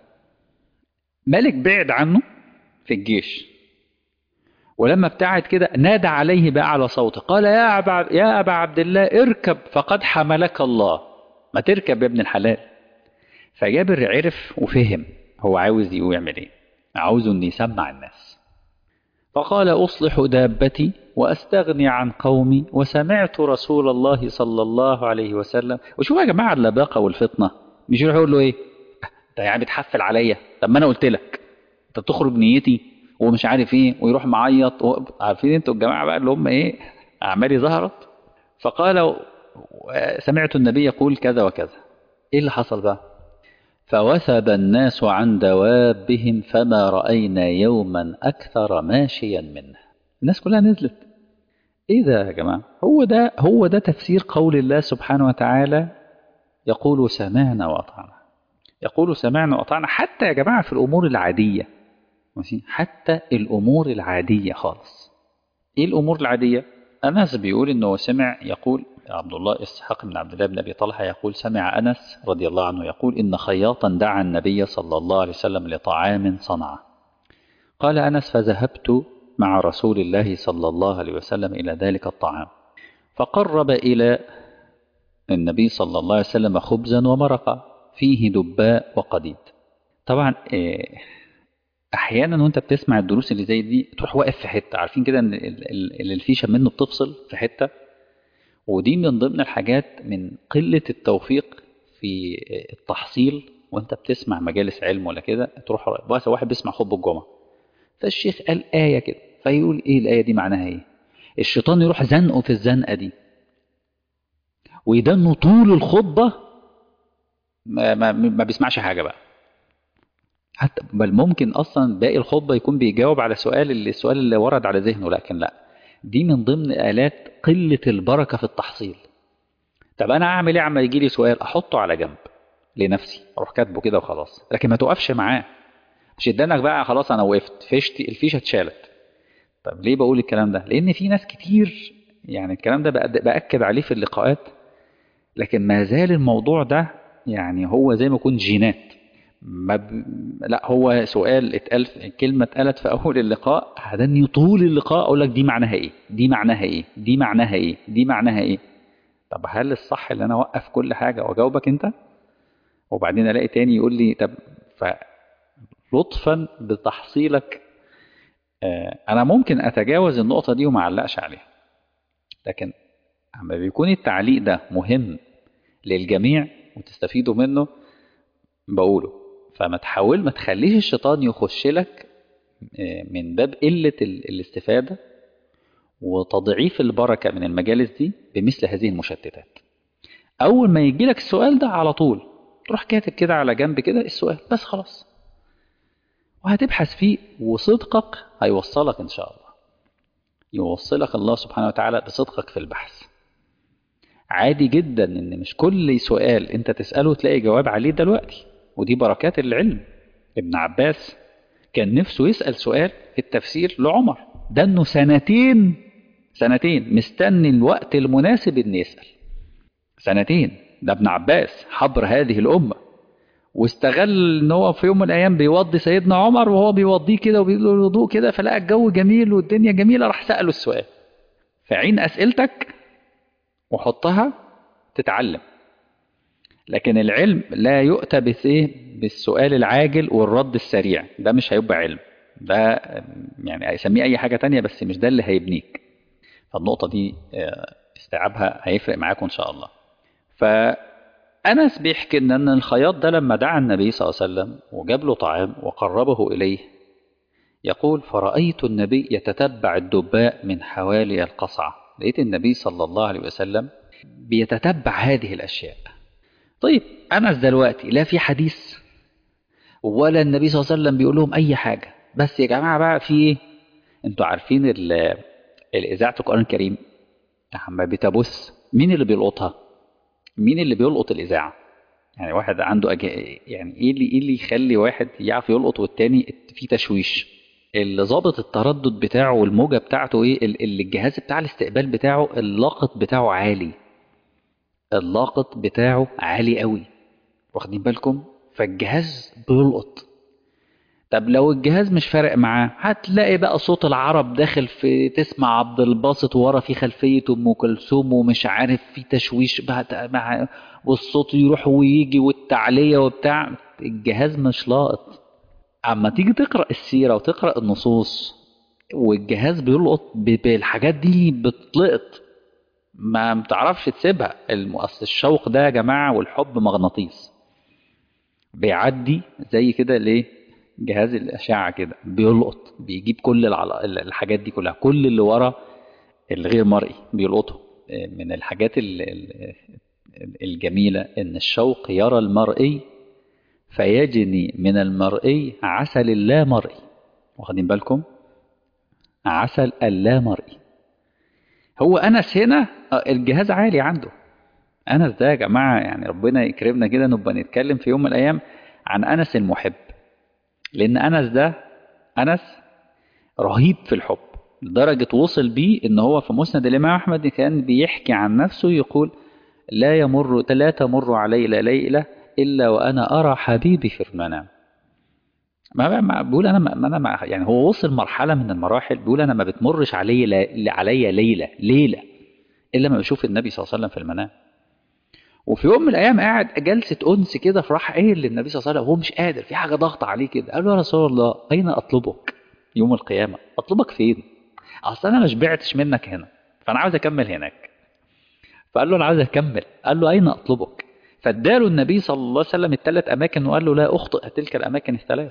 مالك بعد عنه في الجيش، ولما ابتعد كده نادى عليه بأعلى صوته قال يا أبا يا أبا عبد الله اركب فقد حملك الله، ما تركب يا ابن الحلال. فجابر عرف وفهم هو عاوز يعمل ايه، عاوزه ان يسمع الناس. فقال أصلح دابتي وأستغني عن قومي وسمعت رسول الله صلى الله عليه وسلم. وشوف يا جماعة اللباقة والفطنة، مش يروح يقول له ايه انت يعني بتحفل عليا، طب ما انا قلت لك انت بتخرج نيتي ومش عارف ايه، ويروح معيط و... عارفين انتوا الجماعة بقى اللي هم ايه اعمالي ظهرت. فقال سمعت النبي يقول كذا وكذا. ايه اللي حصل بقى؟ فوثب الناس عن دوابهم فما رأينا يوما أكثر ماشيا منه. الناس كلها نزلت. إيه ده يا جماعة؟ هو ده هو ده تفسير قول الله سبحانه وتعالى يقول سمعنا وأطعنا. يقول سمعنا وأطعنا حتى يا جماعة في الأمور العادية، حتى الأمور العادية خالص. إيه الأمور العادية؟ أنس بيقول إنه سمع يقول عبد الله إسحاق بن عبد الله بن أبي طلحة يقول سمع أنس رضي الله عنه يقول إن خياطا دعا النبي صلى الله عليه وسلم لطعام صنعه. قال أنس فذهبت مع رسول الله صلى الله عليه وسلم إلى ذلك الطعام، فقرب إلى النبي صلى الله عليه وسلم خبزا ومرقا فيه دباء وقديد. طبعا أحيانا وأنت بتسمع الدروس اللي زي دي تروح واقف في حتة، عارفين كده إن اللي الفيشة منه بتفصل في حتة، ودي من ضمن الحاجات من قلة التوفيق في التحصيل. وانت بتسمع مجالس علم ولا كده تروح بس واحد بيسمع خطبة الجمعة فالشيخ قال آية كده فيقول ايه الآية دي معناها ايه، الشيطان يروح زنقه في الزنقة دي ويدنه طول الخطبة ما, ما, ما بيسمعش حاجة بقى، حتى بل ممكن اصلا باقي الخطبة يكون بيجاوب على سؤال اللي السؤال اللي ورد على ذهنه، لكن لا، دي من ضمن آلات قلة البركة في التحصيل. طب أنا أعمل إيه عما يجي لي سؤال؟ أحطه على جنب لنفسي، أروح كاتبه كده وخلاص، لكن ما توقفش معاه، مش ادانك بقى خلاص أنا وقفت فيشتي الفيشة اتشالت. طب ليه بقول الكلام ده؟ لأن في ناس كتير يعني الكلام ده بأكد عليه في اللقاءات، لكن ما زال الموضوع ده يعني هو زي ما يكون جينات. ما ب... لا هو سؤال اتقال كلمة اتقالت في أول اللقاء هدني طول اللقاء أقول لك دي معناها إيه، دي معناها إيه، دي معناها إيه، دي معناها إيه. طب هل الصح اللي أنا أوقف كل حاجة وأجاوبك أنت وبعدين ألاقي تاني يقول لي طب فلطفا بتحصيلك آه أنا ممكن أتجاوز النقطة دي وما علقش عليها، لكن لما بيكون التعليق ده مهم للجميع وتستفيدوا منه بقوله. فما تحاول ما تخليش الشيطان يخش لك من باب قلة الاستفادة وتضعيف البركة من المجالس دي بمثل هذه المشتتات. أول ما يجي لك السؤال ده على طول تروح كاتب كده على جنب كده السؤال بس خلاص، وهتبحث فيه وصدقك هيوصلك إن شاء الله، يوصلك الله سبحانه وتعالى بصدقك في البحث. عادي جدا إن مش كل سؤال أنت تسأله تلاقي جواب عليه دلوقتي، ودي بركات العلم. ابن عباس كان نفسه يسأل سؤال في التفسير لعمر، ده انه سنتين سنتين مستني الوقت المناسب ان يسأل. سنتين، ده ابن عباس حبر هذه الأمة، واستغل ان هو في يوم من الايام بيوضي سيدنا عمر وهو بيوضيه كده وبيقول له الوضوء كده، فلقى الجو جميل والدنيا جميلة، راح سأله السؤال. فعين أسئلتك وحطها تتعلم. لكن العلم لا يؤتى بالسؤال العاجل والرد السريع، ده مش هيبقى علم، ده يعني هيسميه اي حاجة تانية بس مش ده اللي هيبنيك. فالنقطة دي استيعابها هيفرق معاكم ان شاء الله. فأنس بيحكي ان الخياط ده لما دعا النبي صلى الله عليه وسلم وجاب له طعام وقربه اليه، يقول فرأيت النبي يتتبع الدباء من حوالي القصعة. لقيت النبي صلى الله عليه وسلم بيتتبع هذه الأشياء. طيب أنس دلوقتي لا في حديث ولا النبي صلى الله عليه وسلم بيقول لهم أي حاجة، بس يا جماعة بقى في إيه؟ أنتوا عارفين الإذاعة القرآن الكريم لما بتبث مين اللي بيلقطها؟ مين اللي بيلقط الإذاعة؟ يعني واحد عنده أج... يعني إيه اللي إيه اللي يخلي واحد يعرف يلقط والتاني في تشويش؟ اللي ظابط التردد بتاعه والموجة بتاعته إيه؟ اللي الجهاز بتاع الاستقبال بتاعه اللاقط بتاعه عالي. اللاقط بتاعه عالي قوي، واخدين بالكم؟ فالجهاز بيلقط. طب لو الجهاز مش فارق معاه هتلاقي بقى صوت العرب داخل في، تسمع عبد الباسط ورا في خلفية ام كلثوم ومش عارف في تشويش مع، والصوت يروح ويجي والتعلية وبتاع، الجهاز مش لاقط. اما تيجي تقرأ السيرة وتقرأ النصوص والجهاز بيلقط بالحاجات دي بتلقط، ما بتعرفش تسيبها. اصل الشوق ده يا جماعة والحب مغناطيس بيعدي زي كده ليه جهاز الأشعة كده بيلقط، بيجيب كل الحاجات دي كلها، كل اللي ورا الغير مرئي بيلقطه. من الحاجات الجميلة ان الشوق يرى المرئي فيجني من المرئي عسل اللا مرئي. واخدين بالكم؟ عسل اللا مرئي. هو أنس هنا الجهاز عالي عنده. أنس ده يا جماعة يعني ربنا يكرمنا كده نبقى نتكلم في يوم من الأيام عن أنس المحب، لأن أنس ده أنس رهيب في الحب لدرجة وصل بيه إن هو في مسند الإمام أحمد كان بيحكي عن نفسه يقول لا يمر لا تمر علي ليلة إلا وأنا أرى حبيبي في المنام. ما ما بقول أنا ما أنا ما يعني هو وصل مرحلة من المراحل بيقول أنا ما بتمرش علي لا علي ليلة ليلة إلا ما بشوف النبي صلى الله عليه وسلم في المنام. وفي يوم من الأيام قاعد جلسة أنس كده، فراح قايل للنبي صلى الله عليه وسلم وهو مش قادر في حاجة ضغط عليه كده، قال له يا رسول الله أين أطلبك يوم القيامة؟ أطلبك فين؟ أصل أنا ما شبعتش منك هنا فأنا عاوز أكمل هناك. فقال له أنا عاوز أكمل. قال له أين أطلبك؟ فاداله النبي صلى الله عليه وسلم الثلاث أماكن وقال له لا أخطئ تلك الأماكن الثلاث.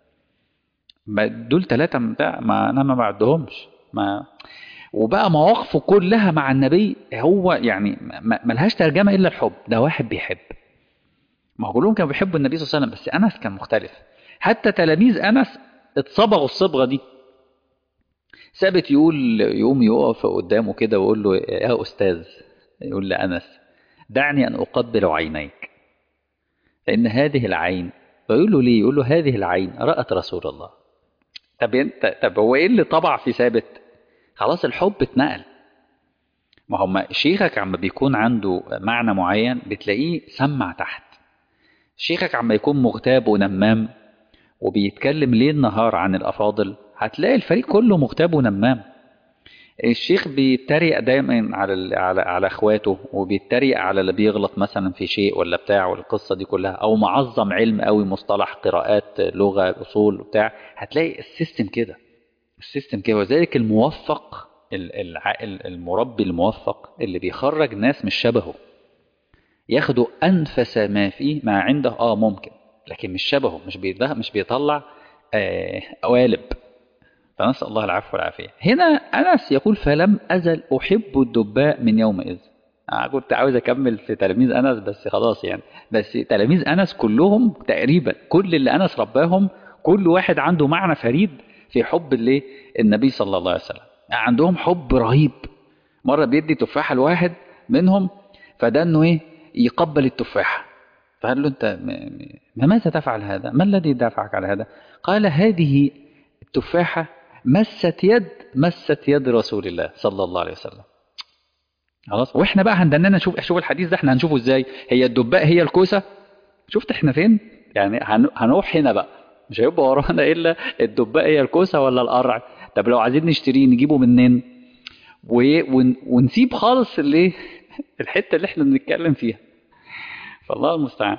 دول ثلاثة ما أنا ما بعدهمش ما. وبقى مواقفه كلها مع النبي هو يعني ملهاش ترجمة إلا الحب. ده واحد بيحب. ما هو كلهم كانوا بيحبوا النبي صلى الله عليه وسلم بس أنس كان مختلف. حتى تلاميذ أنس اتصبغوا الصبغة دي. ثابت يقول يقوم يقف قدامه كده ويقول له يا أستاذ، يقول لأنس دعني أن أقبل عينيك لأن هذه العين. فيقول له ليه؟ يقول له هذه العين رأت رسول الله. طب انت طب هو ايه اللي طبع في ثابت؟ خلاص الحب اتنقل. ما هم شيخك عم بيكون عنده معنى معين بتلاقيه سمع تحت. شيخك عم يكون مغتاب ونمام وبيتكلم ليل نهار عن الأفاضل هتلاقي الفريق كله مغتاب ونمام. الشيخ بيتريق دايما على على على اخواته وبيتريق على اللي بيغلط مثلا في شيء ولا بتاع والقصه دي كلها، او معظم علم قوي مصطلح قراءات لغه اصول بتاع، هتلاقي السيستم كده. السيستم كده. وذلك الموفق المربي الموفق اللي بيخرج ناس مش شبهه ياخدوا انفس ما فيه ما عنده اه ممكن لكن مش شبهه، مش بيده مش بيطلع آه قوالب. فنسأل الله العفو والعافية. هنا أنس يقول فلم أزل أحب الدباء من يومئذ. أنا كنت عاوز أكمل في تلاميذ أنس بس خلاص يعني، بس تلاميذ أنس كلهم تقريبا كل اللي أنس رباهم كل واحد عنده معنى فريد في حب اللي النبي صلى الله عليه وسلم. يعني عندهم حب رهيب. مرة بيدي تفاحة لواحد منهم فده أنه إيه يقبل التفاحة، فقال له أنت ماذا تفعل هذا؟ ما الذي دفعك على هذا؟ قال هذه تفاحة مست يد مست يد رسول الله صلى الله عليه وسلم. خلاص، واحنا بقى هندننا نشوف شوف الحديث ده احنا هنشوفه ازاي. هي الدباء هي الكوسة؟ شفت احنا فين؟ يعني هن- هنروح هنا بقى، مش هيبقى ورانا الا الدباء هي الكوسة ولا القرع. طب لو عايزين نشتريه نجيبه منين؟ و- ون- ونسيب خالص اللي الحتة اللي احنا بنتكلم فيها. فالله المستعان.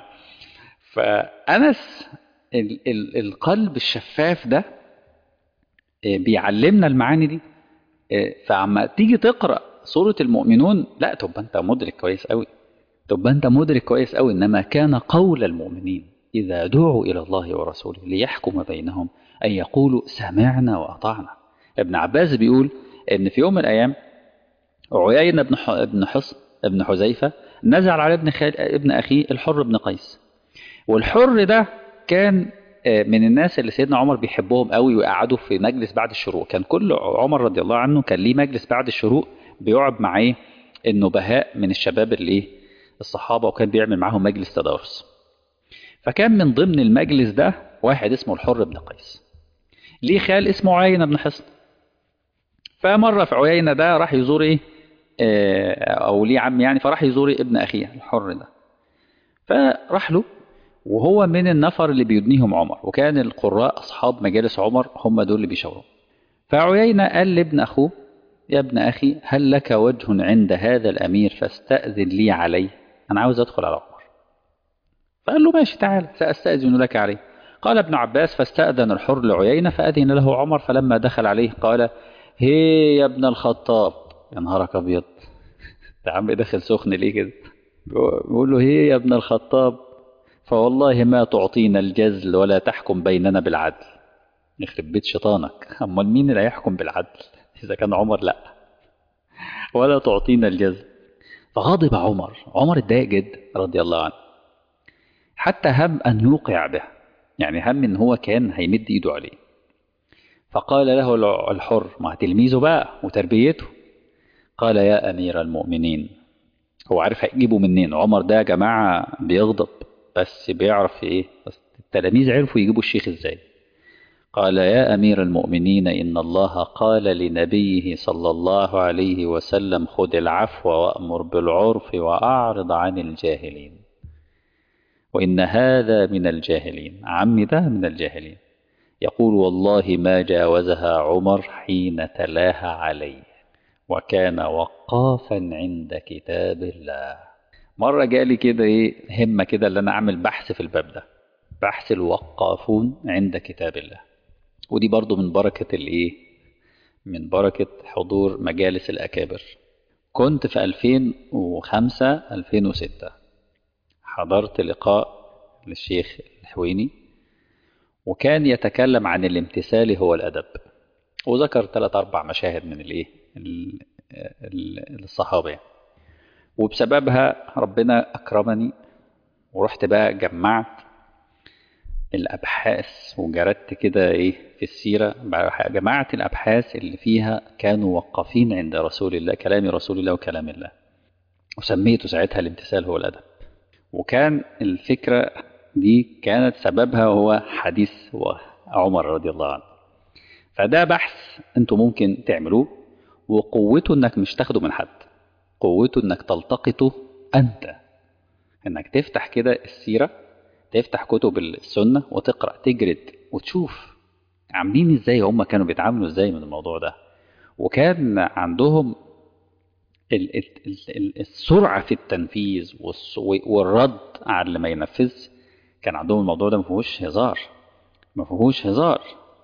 فأنس ال ال القلب الشفاف ده آه، بيعلمنا المعاني دي. آه، فعما تيجي تقرأ سورة المؤمنون، لا تبقى انت مدرك كويس قوي، تبقى انت مدرك كويس قوي انما كان قول المؤمنين اذا دعوا الى الله ورسوله ليحكم بينهم ان يقولوا سمعنا واطعنا. ابن عباس بيقول ان في يوم من الايام عيينة بن ح- ابن حصن ابن حذيفة نزل على ابن خال ابن اخيه الحر بن قيس. والحر ده كان آه، من الناس اللي سيدنا عمر بيحبهم قوي ويقعدوا في مجلس بعد الشروق. كان كل عمر رضي الله عنه كان ليه مجلس بعد الشروق بيقعد مع ايه النبهاء من الشباب اللي ايه الصحابة، وكان بيعمل معاهم مجلس تدارس. فكان من ضمن المجلس ده واحد اسمه الحر بن قيس، ليه خال اسمه عيينة بن حصن. فمرة في عيينة ده راح يزور ايه آه، او ليه عم يعني، فراح يزور ابن اخيه الحر ده. فراح له وهو من النفر اللي بيدنيهم عمر، وكان القراء أصحاب مجالس عمر هم دول اللي بيشاوروا. فعيينة قال لابن أخوه يا ابن أخي هل لك وجه عند هذا الأمير فاستأذن لي عليه، أنا عاوز أدخل على عمر. فقال له ماشي تعال سأستأذن لك عليه. قال ابن عباس فاستأذن الحر لعيينة فأذن له عمر، فلما دخل عليه قال هي يا ابن الخطاب. يا نهارك أبيض، ده عم داخل سخن ليه كده؟ بيقول له هي يا ابن الخطاب فوالله ما تعطينا الجزل ولا تحكم بيننا بالعدل. يخرب بيت شيطانك، امال مين اللي هيحكم بالعدل اذا كان عمر؟ لا، ولا تعطينا الجزل. فغضب عمر، عمر اتضايق جدا رضي الله عنه، حتى هم ان يوقع به، يعني هم ان هو كان هيمد ايده عليه. فقال له الحر مع تلميذه بقى وتربيته، قال يا امير المؤمنين، هو عارف هيجيبه منين. عمر ده يا جماعه بيغضب بس بيعرف ايه، بس التلاميذ عرفوا يجيبوا الشيخ ازاي. قال يا أمير المؤمنين إن الله قال لنبيه صلى الله عليه وسلم خذ العفو وأمر بالعرف وأعرض عن الجاهلين، وإن هذا من الجاهلين، عمي ده من الجاهلين. يقول والله ما جاوزها عمر حين تلاها عليه وكان وقافا عند كتاب الله. مرة جالي كده إيه همة كده اللي أنا أعمل بحث في الباب ده، بحث الوقافون عند كتاب الله. ودي برضو من بركة الايه من بركة حضور مجالس الأكابر. كنت في ألفين وخمسة ألفين وستة حضرت لقاء للشيخ الحويني، وكان يتكلم عن الامتثال هو الأدب، وذكر ثلاث أربع مشاهد من الايه ال- ال- الصحابة يعني. وبسببها ربنا أكرمني ورحت بقى جمعت الأبحاث وجردت كده إيه في السيرة، جمعت الأبحاث اللي فيها كانوا وقفين عند رسول الله، كلام رسول الله وكلام الله، وسميته ساعتها الامتثال هو الأدب. وكان الفكرة دي كانت سببها هو حديث عمر رضي الله عنه. فده بحث انتوا ممكن تعملوه، وقوته انك مش تاخده من حد، قوته انك تلتقطه انت، انك تفتح كده السيرة، تفتح كتب السنة وتقرأ تجرد وتشوف عاملين ازاي، هم كانوا بيتعاملوا ازاي من الموضوع ده. وكان عندهم ال- ال- ال- ال- السرعة في التنفيذ والس- والرد على اللي ما ينفذ. كان عندهم الموضوع ده ما فيهوش هزار، ما فيهوش هزار.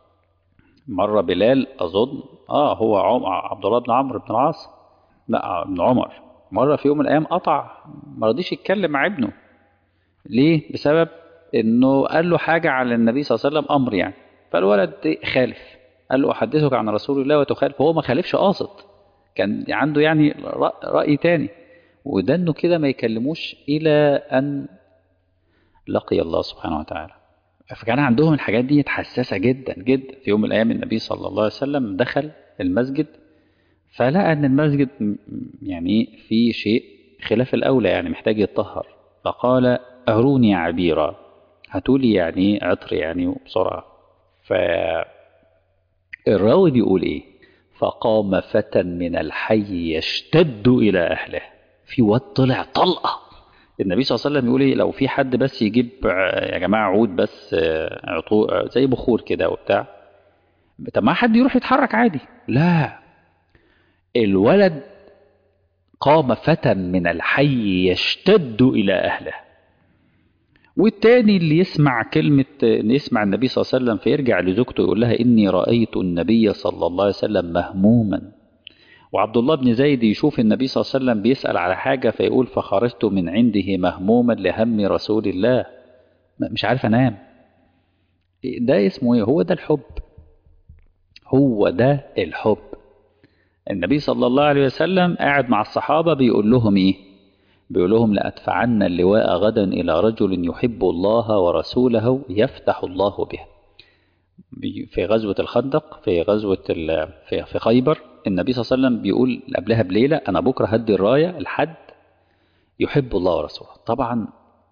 مرة بلال أظن اه هو عم عبد الله بن عمرو بن العاص، لا ابن عمر، مرة في يوم من الأيام قطع، ما رضيش يتكلم مع ابنه. ليه؟ بسبب انه قال له حاجة على النبي صلى الله عليه وسلم امر يعني، فالولد خالف، قال له احدثك عن رسول الله وتخالف، هو ما خالفش قاصد، كان عنده يعني رأ- رأي تاني. وده انه كده ما يكلموش الى ان لقي الله سبحانه وتعالى. فكان عندهم الحاجات دي حساسة جدا جدا. في يوم من الايام النبي صلى الله عليه وسلم دخل المسجد، فلقى ان المسجد م- يعني في شيء خلاف الاولى، يعني محتاج يتطهر. فقال أروني عبيرا، هاتولي يعني عطر يعني بسرعة. ف الراوي بيقول ايه؟ فقام فتى من الحي يشتد الى اهله. في واد طلع طلقه. النبي صلى الله عليه وسلم يقول ايه؟ لو في حد بس يجيب يا جماعه عود بس عطو زي بخور كده وبتاع، طب ما حد يروح يتحرك عادي. لا، الولد قام فتى من الحي يشتد الى اهله. والتاني اللي يسمع كلمة، اللي يسمع النبي صلى الله عليه وسلم فيرجع لزوجته يقول لها إني رأيت النبي صلى الله عليه وسلم مهموما. وعبد الله بن زيد يشوف النبي صلى الله عليه وسلم بيسأل على حاجة فيقول فخرجت من عنده مهموما لهم رسول الله، مش عارف أنام. ده اسمه إيه؟ هو ده الحب. هو ده الحب. النبي صلى الله عليه وسلم قاعد مع الصحابة بيقول لهم إيه؟ بيقول لهم لأدفعن اللواء غدا إلى رجل يحب الله ورسوله يفتح الله به. في غزوة الخندق، في غزوة في في خيبر، النبي صلى الله عليه وسلم بيقول قبلها بليلة أنا بكرة هدي الراية لحد يحب الله ورسوله. طبعا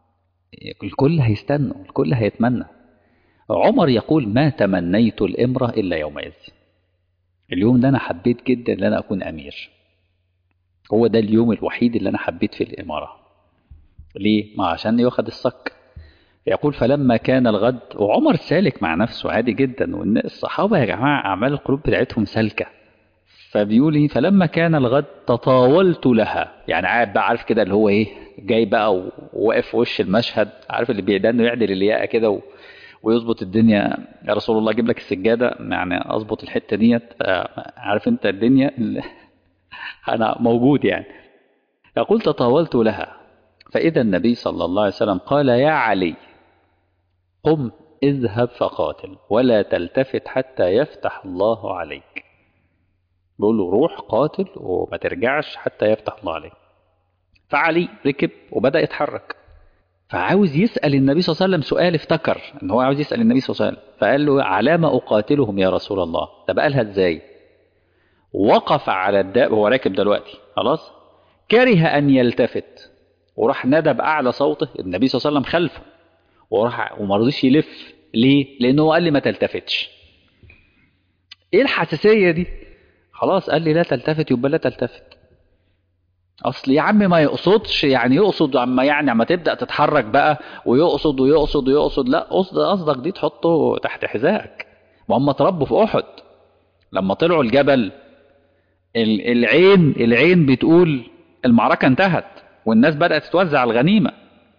الكل هيستنوا، الكل هيتمنى. عمر يقول ما تمنيت الإمرة إلا يومئذ. اليوم ده أنا حبيت جدا أن أنا أكون أمير. هو ده اليوم الوحيد اللي أنا حبيت في الإمارة. ليه؟ ما عشان ياخد الصك. يقول فلما كان الغد، وعمر سالك مع نفسه عادي جدا، وان الصحابه يا جماعه اعمال القلوب بتاعتهم سالكه. فبيقول ايه؟ فلما كان الغد تطاولت لها، يعني قاعد بقى عارف كده اللي هو ايه، جاي بقى وواقف في وش المشهد، عارف اللي بيدانه يعدل الياقه كده و... ويظبط الدنيا. يا رسول الله اجيب لك السجاده، يعني اظبط الحته ديت، عارف انت الدنيا اللي انا موجود يعني. يقول تطاولت لها فاذا النبي صلى الله عليه وسلم قال يا علي قم اذهب فقاتل ولا تلتفت حتى يفتح الله عليك. بيقول له روح قاتل وما ترجعش حتى يفتح الله عليك. فعلي ركب وبدأ يتحرك، فعاوز يسأل النبي صلى الله عليه وسلم سؤال، افتكر ان هو عاوز يسأل النبي صلى الله عليه وسلم، فقال له على ما أقاتلهم يا رسول الله. طب قالها ازاي؟ وقف على الداب، هو راكب دلوقتي خلاص، كره أن يلتفت وراح ندى بأعلى صوته، النبي صلى الله عليه وسلم خلفه، وراح وما رضيش يلف. ليه؟ لأنه هو قال لي ما تلتفتش. ايه الحساسية دي؟ خلاص قال لي لا تلتفت يبقى لا تلتفت. اصل يا عم ما يقصدش، يعني يقصد اما يعني اما تبدأ تتحرك بقى ويقصد ويقصد ويقصد، لا قصد قصدك دي تحطه تحت حذائك. وهم اتربوا في احد لما طلعوا الجبل، العين العين بتقول المعركة انتهت والناس بدأت تتوزع الغنيمة،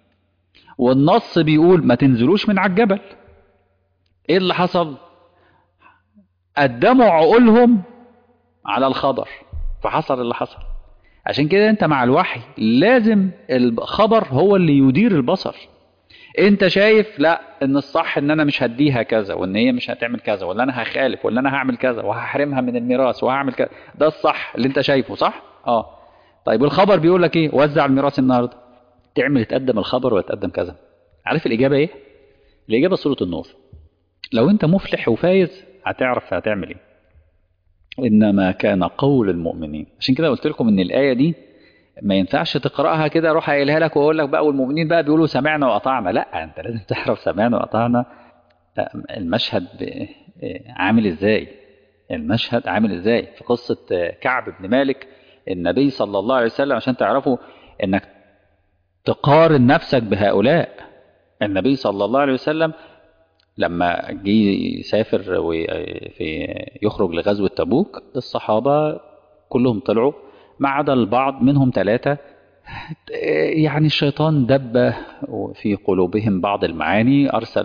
والنص بيقول ما تنزلوش من على الجبل. ايه اللي حصل؟ قدموا عقولهم على الخبر فحصل اللي حصل. عشان كده انت مع الوحي لازم الخبر هو اللي يدير البصر. انت شايف لا ان الصح ان انا مش هديها كذا، وان هي مش هتعمل كذا، ولا انا هخالف، ولا انا هعمل كذا وهحرمها من الميراث وهعمل كذا، ده الصح اللي انت شايفه صح. اه طيب الخبر بيقول لك ايه؟ وزع الميراث النهارده. تعمل تقدم الخبر ولا تقدم كذا؟ عارف الاجابه ايه؟ الاجابه سوره النور. لو انت مفلح وفايز هتعرف هتعمل ايه. انما كان قول المؤمنين. عشان كده قلت لكم ان الايه دي ما ينفعش تقراها كده اروح قايلها لك واقول لك بقى والمؤمنين بقى بيقولوا سمعنا واطعنا. لا، انت لازم تعرف سمعنا واطعنا المشهد عامل ازاي. المشهد عامل ازاي في قصه كعب بن مالك. النبي صلى الله عليه وسلم عشان تعرفوا انك تقارن نفسك بهؤلاء. النبي صلى الله عليه وسلم لما جه يسافر وفي يخرج لغزوة تبوك، الصحابة كلهم طلعوا ما عدا البعض منهم ثلاثة، يعني الشيطان دب في قلوبهم بعض المعاني، أرسل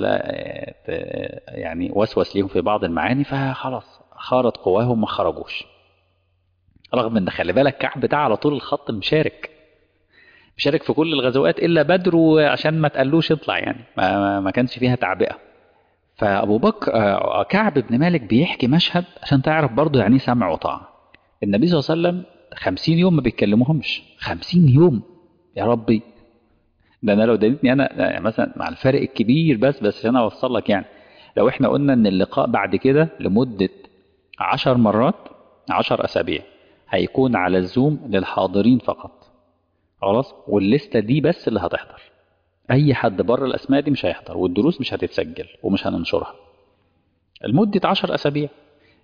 يعني وسوس لهم في بعض المعاني، فخلاص خارت قواهم ما خرجوش. رغم ان خلي بالك كعب ده على طول الخط مشارك مشارك في كل الغزوات إلا بدر، وعشان ما تقلوش اطلع يعني ما, ما كانش فيها تعبئة. فأبو بكر كعب بن مالك بيحكي مشهد عشان تعرف برضه يعني سمع وطاعة. النبي صلى الله عليه وسلم خمسين يوم ما بيتكلموهمش. خمسين يوم يا ربي، ده أنا لو دلتني أنا يعني مثلا مع الفرق الكبير بس بس عشان أوصل لك يعني، لو إحنا قلنا إن اللقاء بعد كده لمدة عشر مرات عشر أسابيع هيكون على الزوم للحاضرين فقط خلاص، والليستة دي بس اللي هتحضر. اي حد بره الاسماء دي مش هيحضر، والدروس مش هتتسجل ومش هننشرها لمدة عشر اسابيع.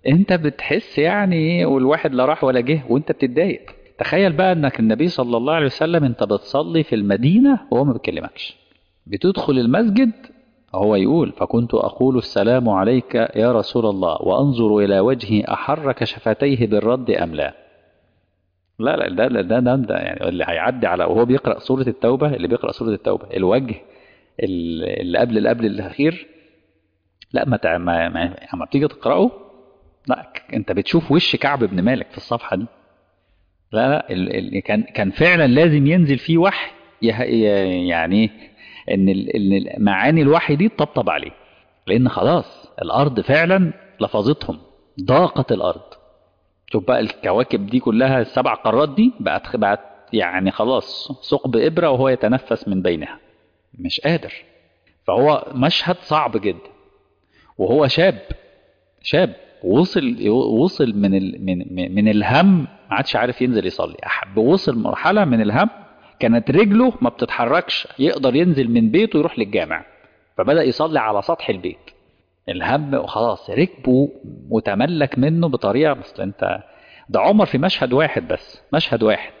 انت بتحس يعني ايه، والواحد لا راح ولا جه وانت بتتضايق. تخيل بقى انك النبي صلى الله عليه وسلم انت بتصلي في المدينة وهو ما بيكلمكش، بتدخل المسجد هو يقول فكنت أقول السلام عليك يا رسول الله وأنظر إلى وجهه أحرك شفتيه بالرد أم لا. لا لا ده ده ده, ده يعني اللي هيعدي على وهو بيقرأ سورة التوبة، اللي بيقرأ سورة التوبة الوجه اللي قبل اللي قبل الأخير، لا ما تع- ما ما- اما بتيجي تقرأه، لا انت بتشوف وش كعب بن مالك في الصفحة دي. لا لا ال ال كان كان فعلا لازم ينزل فيه وحي يه- ي- يعني إيه؟ ان ال- ان معاني الوحي دي تطبطب عليه، لان خلاص الارض فعلا لفظتهم، ضاقت الارض. شوف بقى الكواكب دي كلها، السبع قارات دي بقت بقت يعني خلاص ثقب ابره وهو يتنفس من بينها، مش قادر. فهو مشهد صعب جدا، وهو شاب شاب وصل وصل من ال من من من الهم، ما عادش عارف ينزل يصلي. أحب وصل مرحلة من الهم كانت رجله ما بتتحركش يقدر ينزل من بيته يروح للجامع، فبدأ يصلي على سطح البيت. الهم وخلاص ركبه متملك منه بطريقة. بس انت ده عمر في مشهد واحد، بس مشهد واحد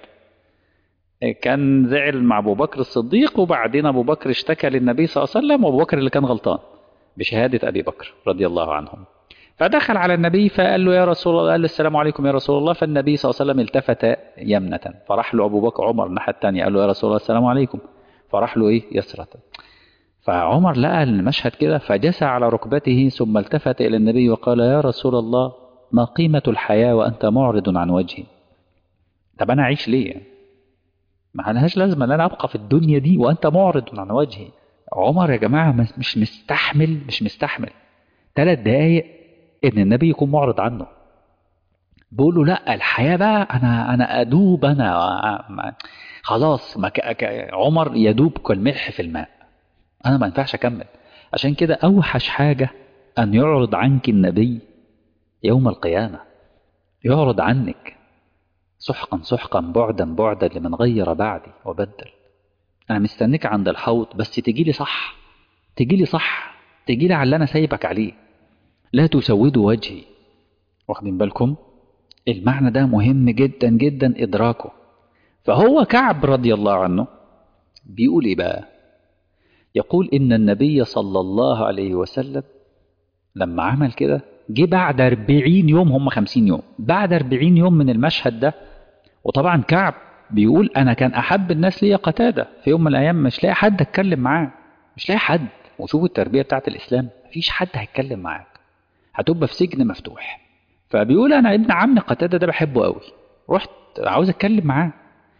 كان زعل مع ابو بكر الصديق، وبعدين ابو بكر اشتكى للنبي صلى الله عليه وسلم، وابو بكر اللي كان غلطان بشهادة ابي بكر رضي الله عنهم. فدخل على النبي فقال له يا رسول الله، قال له السلام عليكم يا رسول الله، فالنبي صلى الله عليه وسلم التفت يمنة، فراح له ابو بكر عمر الناحية الثانية قال له يا رسول الله السلام عليكم، فراح له ايه يسرة. فعمر لقى المشهد كده فجسى على ركبته ثم التفت الى النبي وقال يا رسول الله ما قيمة الحياة وانت معرض عن وجهي. طب انا اعيش ليه؟ ما لهاش لازمه ان انا ابقى في الدنيا دي وانت معرض عن وجهي. عمر يا جماعه مش مش مستحمل مش مستحمل ثلاث دقايق ان النبي يكون معرض عنه. بقول له لا الحياه بقى انا انا ادوب انا ما- خلاص ما ك... ك... عمر يدوب كالملح في الماء، انا ما ينفعش اكمل. عشان كده اوحش حاجه ان يعرض عنك النبي يوم القيامه، يعرض عنك سحقا سحقا بعدا بعدا لمن غير بعدي وبدل. انا مستنيك عند الحوض بس تجي لي صح، تجي لي صح، تجي لي على اللي انا سايبك عليه، لا تسودوا وجهي. واخدين بالكم؟ المعنى ده مهم جدا جدا ادراكه. فهو كعب رضي الله عنه بيقول ايه بقى؟ يقول ان النبي صلى الله عليه وسلم لما عمل كده جه بعد أربعين يوم، هم خمسين يوم، بعد أربعين يوم من المشهد ده. وطبعا كعب بيقول انا كان احب الناس ليا قتادة، في يوم من الايام مش لاقي حد اتكلم معاه، مش لاقي حد. وشوفوا التربية بتاعت الاسلام، مفيش حد هيتكلم معاك، هتبقى في سجن مفتوح. فبيقول انا ابن عمي قتادة ده بحبه قوي، رحت عاوز اتكلم معاه.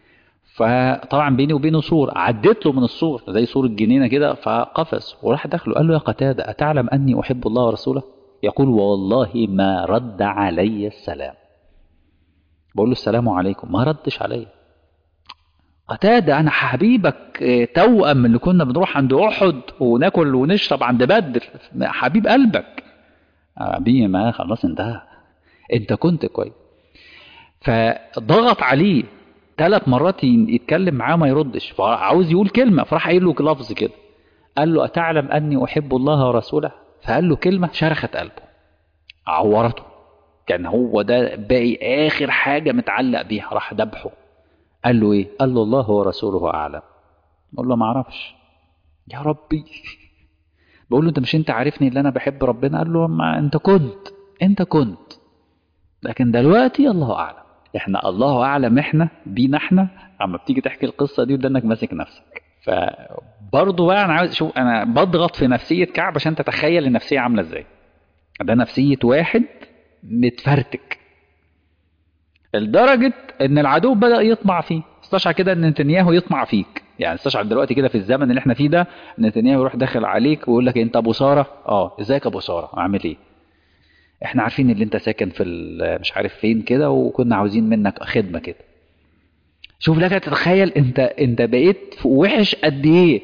فطبعا بيني وبينه سور، عديت له من السور زي سور الجنينة كده، فقفز وراح داخله قال له يا قتادة أتعلم أني أحب الله ورسوله؟ يقول والله ما رد علي السلام. بقول له السلام عليكم ما ردش علي. قتادة أنا حبيبك، إيه، توأم اللي كنا بنروح عند أحد وناكل ونشرب عند بدر، حبيب قلبك. حبيبي ما خلاص انتهى، انت كنت كويس. فضغط عليه ثلاث مرات يتكلم معاه ما يردش، فعاوز يقول كلمة، فراح قايل له لفظ كده، قال له أتعلم أني أحب الله ورسوله؟ فقال له كلمة شرخت قلبه، عورته، كان هو ده باقي آخر حاجة متعلق بيها، راح دبحه. قال له إيه؟ قال له الله ورسوله أعلم. قال له ما أعرفش يا ربي. بقول له أنت مش أنت عارفني اللي أنا بحب ربنا؟ قال له ما أنت كنت أنت كنت لكن دلوقتي الله أعلم. إحنا الله أعلم إحنا بينا إحنا، أما بتيجي تحكي القصة دي ودنك ماسك نفسك. فبرضه بقى أنا عاوز أشوف، أنا بضغط في نفسية كعب عشان تتخيل النفسية عاملة إزاي. ده نفسية واحد متفرتك لدرجة ان العدو بدأ يطمع فيه. استشعر كده ان نتنياهو يطمع فيك، يعني استشعر دلوقتي كده في الزمن اللي احنا فيه ده نتنياهو يروح داخل عليك ويقول لك انت ابو سارة، اه ازيك ابو سارة عامل ايه، احنا عارفين اللي انت ساكن في مش عارف فين كده وكنا عاوزين منك خدمة كده. شوف لك تتخيل انت انت بقيت وحش قد ايه،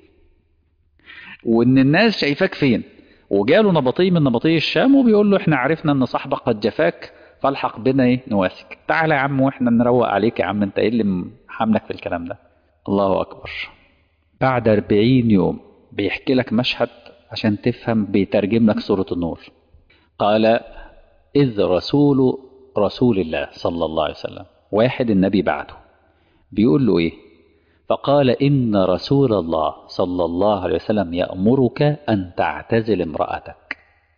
وان الناس شايفاك فين. وجاله نبطي من نبطي الشام وبيقول له احنا عرفنا ان صاحبك قد جفاك فالحق بنا ايه نواسك، تعالى يا عم واحنا نروق عليك يا عم، انت ايه اللي حاملك في الكلام ده. الله اكبر. بعد أربعين يوم بيحكي لك مشهد عشان تفهم، بيترجم لك سورة النور. قال إذ رسول رسول الله صلى الله عليه وسلم، واحد النبي بعده بيقول له إيه؟ فقال إن رسول الله صلى الله عليه وسلم يأمرك أن تعتزل امرأتك.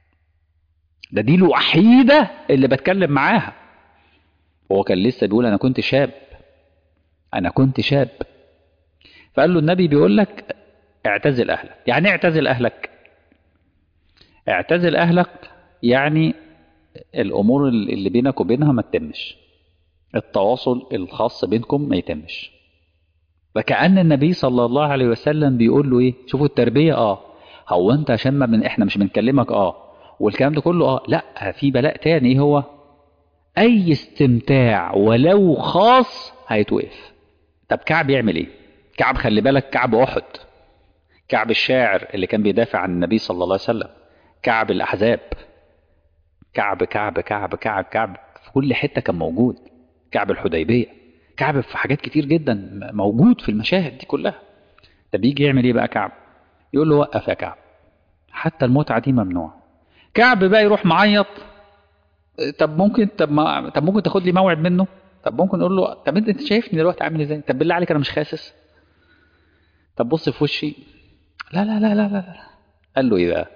ده دي الوحيدة اللي بتكلم معاها. هو كان لسه بيقول أنا كنت شاب، أنا كنت شاب. فقال له النبي بيقول لك اعتزل أهلك. يعني اعتزل أهلك، اعتزل أهلك يعني الأمور اللي بينك وبينها ما تتمش، التواصل الخاص بينكم ما يتمش. فكأن النبي صلى الله عليه وسلم بيقول له ايه؟ شوفوا التربية. اه هو انت عشان ما من احنا مش بنكلمك اه والكلام ده كله اه لا، في بلاء تاني. ايه هو؟ اي استمتاع ولو خاص هيتوقف. طب كعب يعمل ايه؟ كعب خلي بالك، كعب احد، كعب الشاعر اللي كان بيدافع عن النبي صلى الله عليه وسلم، كعب الاحزاب، كعب كعب كعب كعب كعب في كل حتة كان موجود. كعب الحديبية، كعب في حاجات كتير جدا موجود في المشاهد دي كلها. طب يجي يعمل ايه بقى كعب؟ يقول له وقف يا كعب، حتى المتعة دي ممنوع. كعب بقى يروح معيط. طب ممكن طب ما طب ممكن تاخد لي موعد منه؟ طب ممكن اقول له طب انت شايفني دلوقتي عامل ازاي؟ طب بالله عليك انا مش خاسس؟ طب بص في وشي. لا لا لا لا لا. قال له ايه بقى؟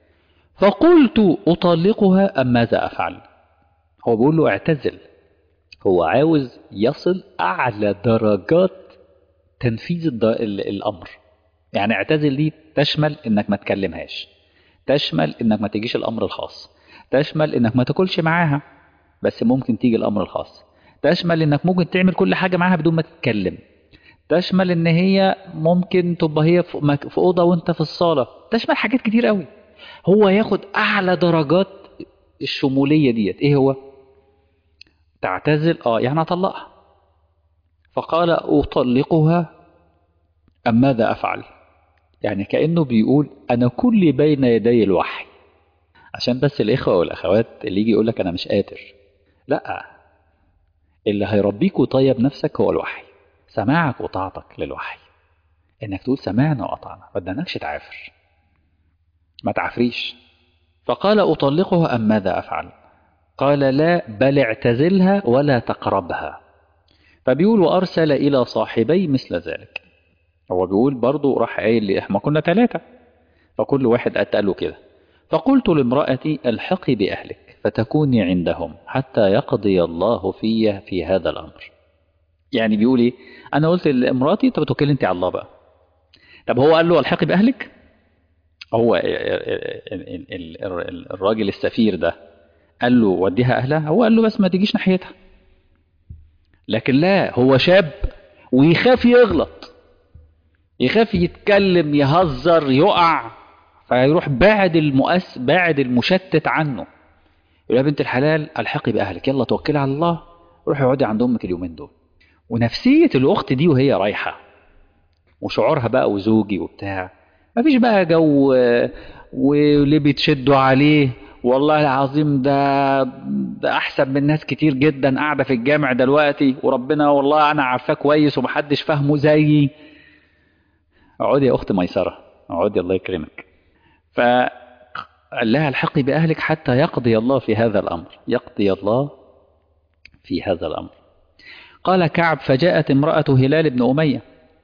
فقلت اطلقها ام ماذا افعل؟ هو بيقول له اعتزل. هو عاوز يصل اعلى درجات تنفيذ الامر. يعني اعتزل دي تشمل انك ما تكلمهاش، تشمل انك ما تجيش الامر الخاص، تشمل انك ما تاكلش معاها بس ممكن تيجي الامر الخاص، تشمل انك ممكن تعمل كل حاجة معاها بدون ما تتكلم، تشمل ان هي ممكن تبقى هي في اوضه وانت في الصاله، تشمل حاجات كتير قوي. هو ياخد اعلى درجات الشموليه ديت. ايه هو؟ تعتزل اه يعني اطلقها. فقال اطلقها ام ماذا افعل؟ يعني كانه بيقول انا كل بين يدي الوحي. عشان بس الاخوه والاخوات اللي يجي يقول لك انا مش قادر، لا، اللي هيربيك ويطيب نفسك هو الوحي. سماعك وطاعتك للوحي، انك تقول سمعنا وأطعنا، ما بدناكش تعافر، ما تعفريش. فقال أطلقها أم ماذا أفعل؟ قال لا، بل اعتزلها ولا تقربها. فبيقول وأرسل إلى صاحبي مثل ذلك. هو بيقول برضو راح قايل لي احنا كنا ثلاثة، فكل واحد قال له كده. فقلت لامرأتي الحقي بأهلك فتكوني عندهم حتى يقضي الله في في هذا الأمر. يعني بيقول ايه؟ أنا قلت لامرأتي طب توكلي انت على الله بقى. طب هو قال له الحقي بأهلك؟ هو الراجل السفير ده قال له وديها أهلها؟ هو قال له بس ما تجيش ناحيتها. لكن لا، هو شاب ويخاف يغلط، يخاف يتكلم يهزر يقع، فيروح باعد المؤس باعد المشتت عنه. يقول يا بنت الحلال الحقي بأهلك، يلا توكلي على الله، روحي اقعدي عند امك اليومين دول. ونفسية الأخت دي وهي رايحة وشعورها بقى وزوجي وبتاع، مفيش بقى جو واللي بيتشدوا عليه والله العظيم ده ده احسن من ناس كتير جدا قاعده في الجامع دلوقتي وربنا والله انا عارفاه كويس ومحدش فاهمه زيي. اقعدي يا اخت ميسره، اقعدي الله يكرمك. فقال لها الحقي باهلك حتى يقضي الله في هذا الامر، يقضي الله في هذا الامر. قال كعب فجاءت امراه هلال بن اميه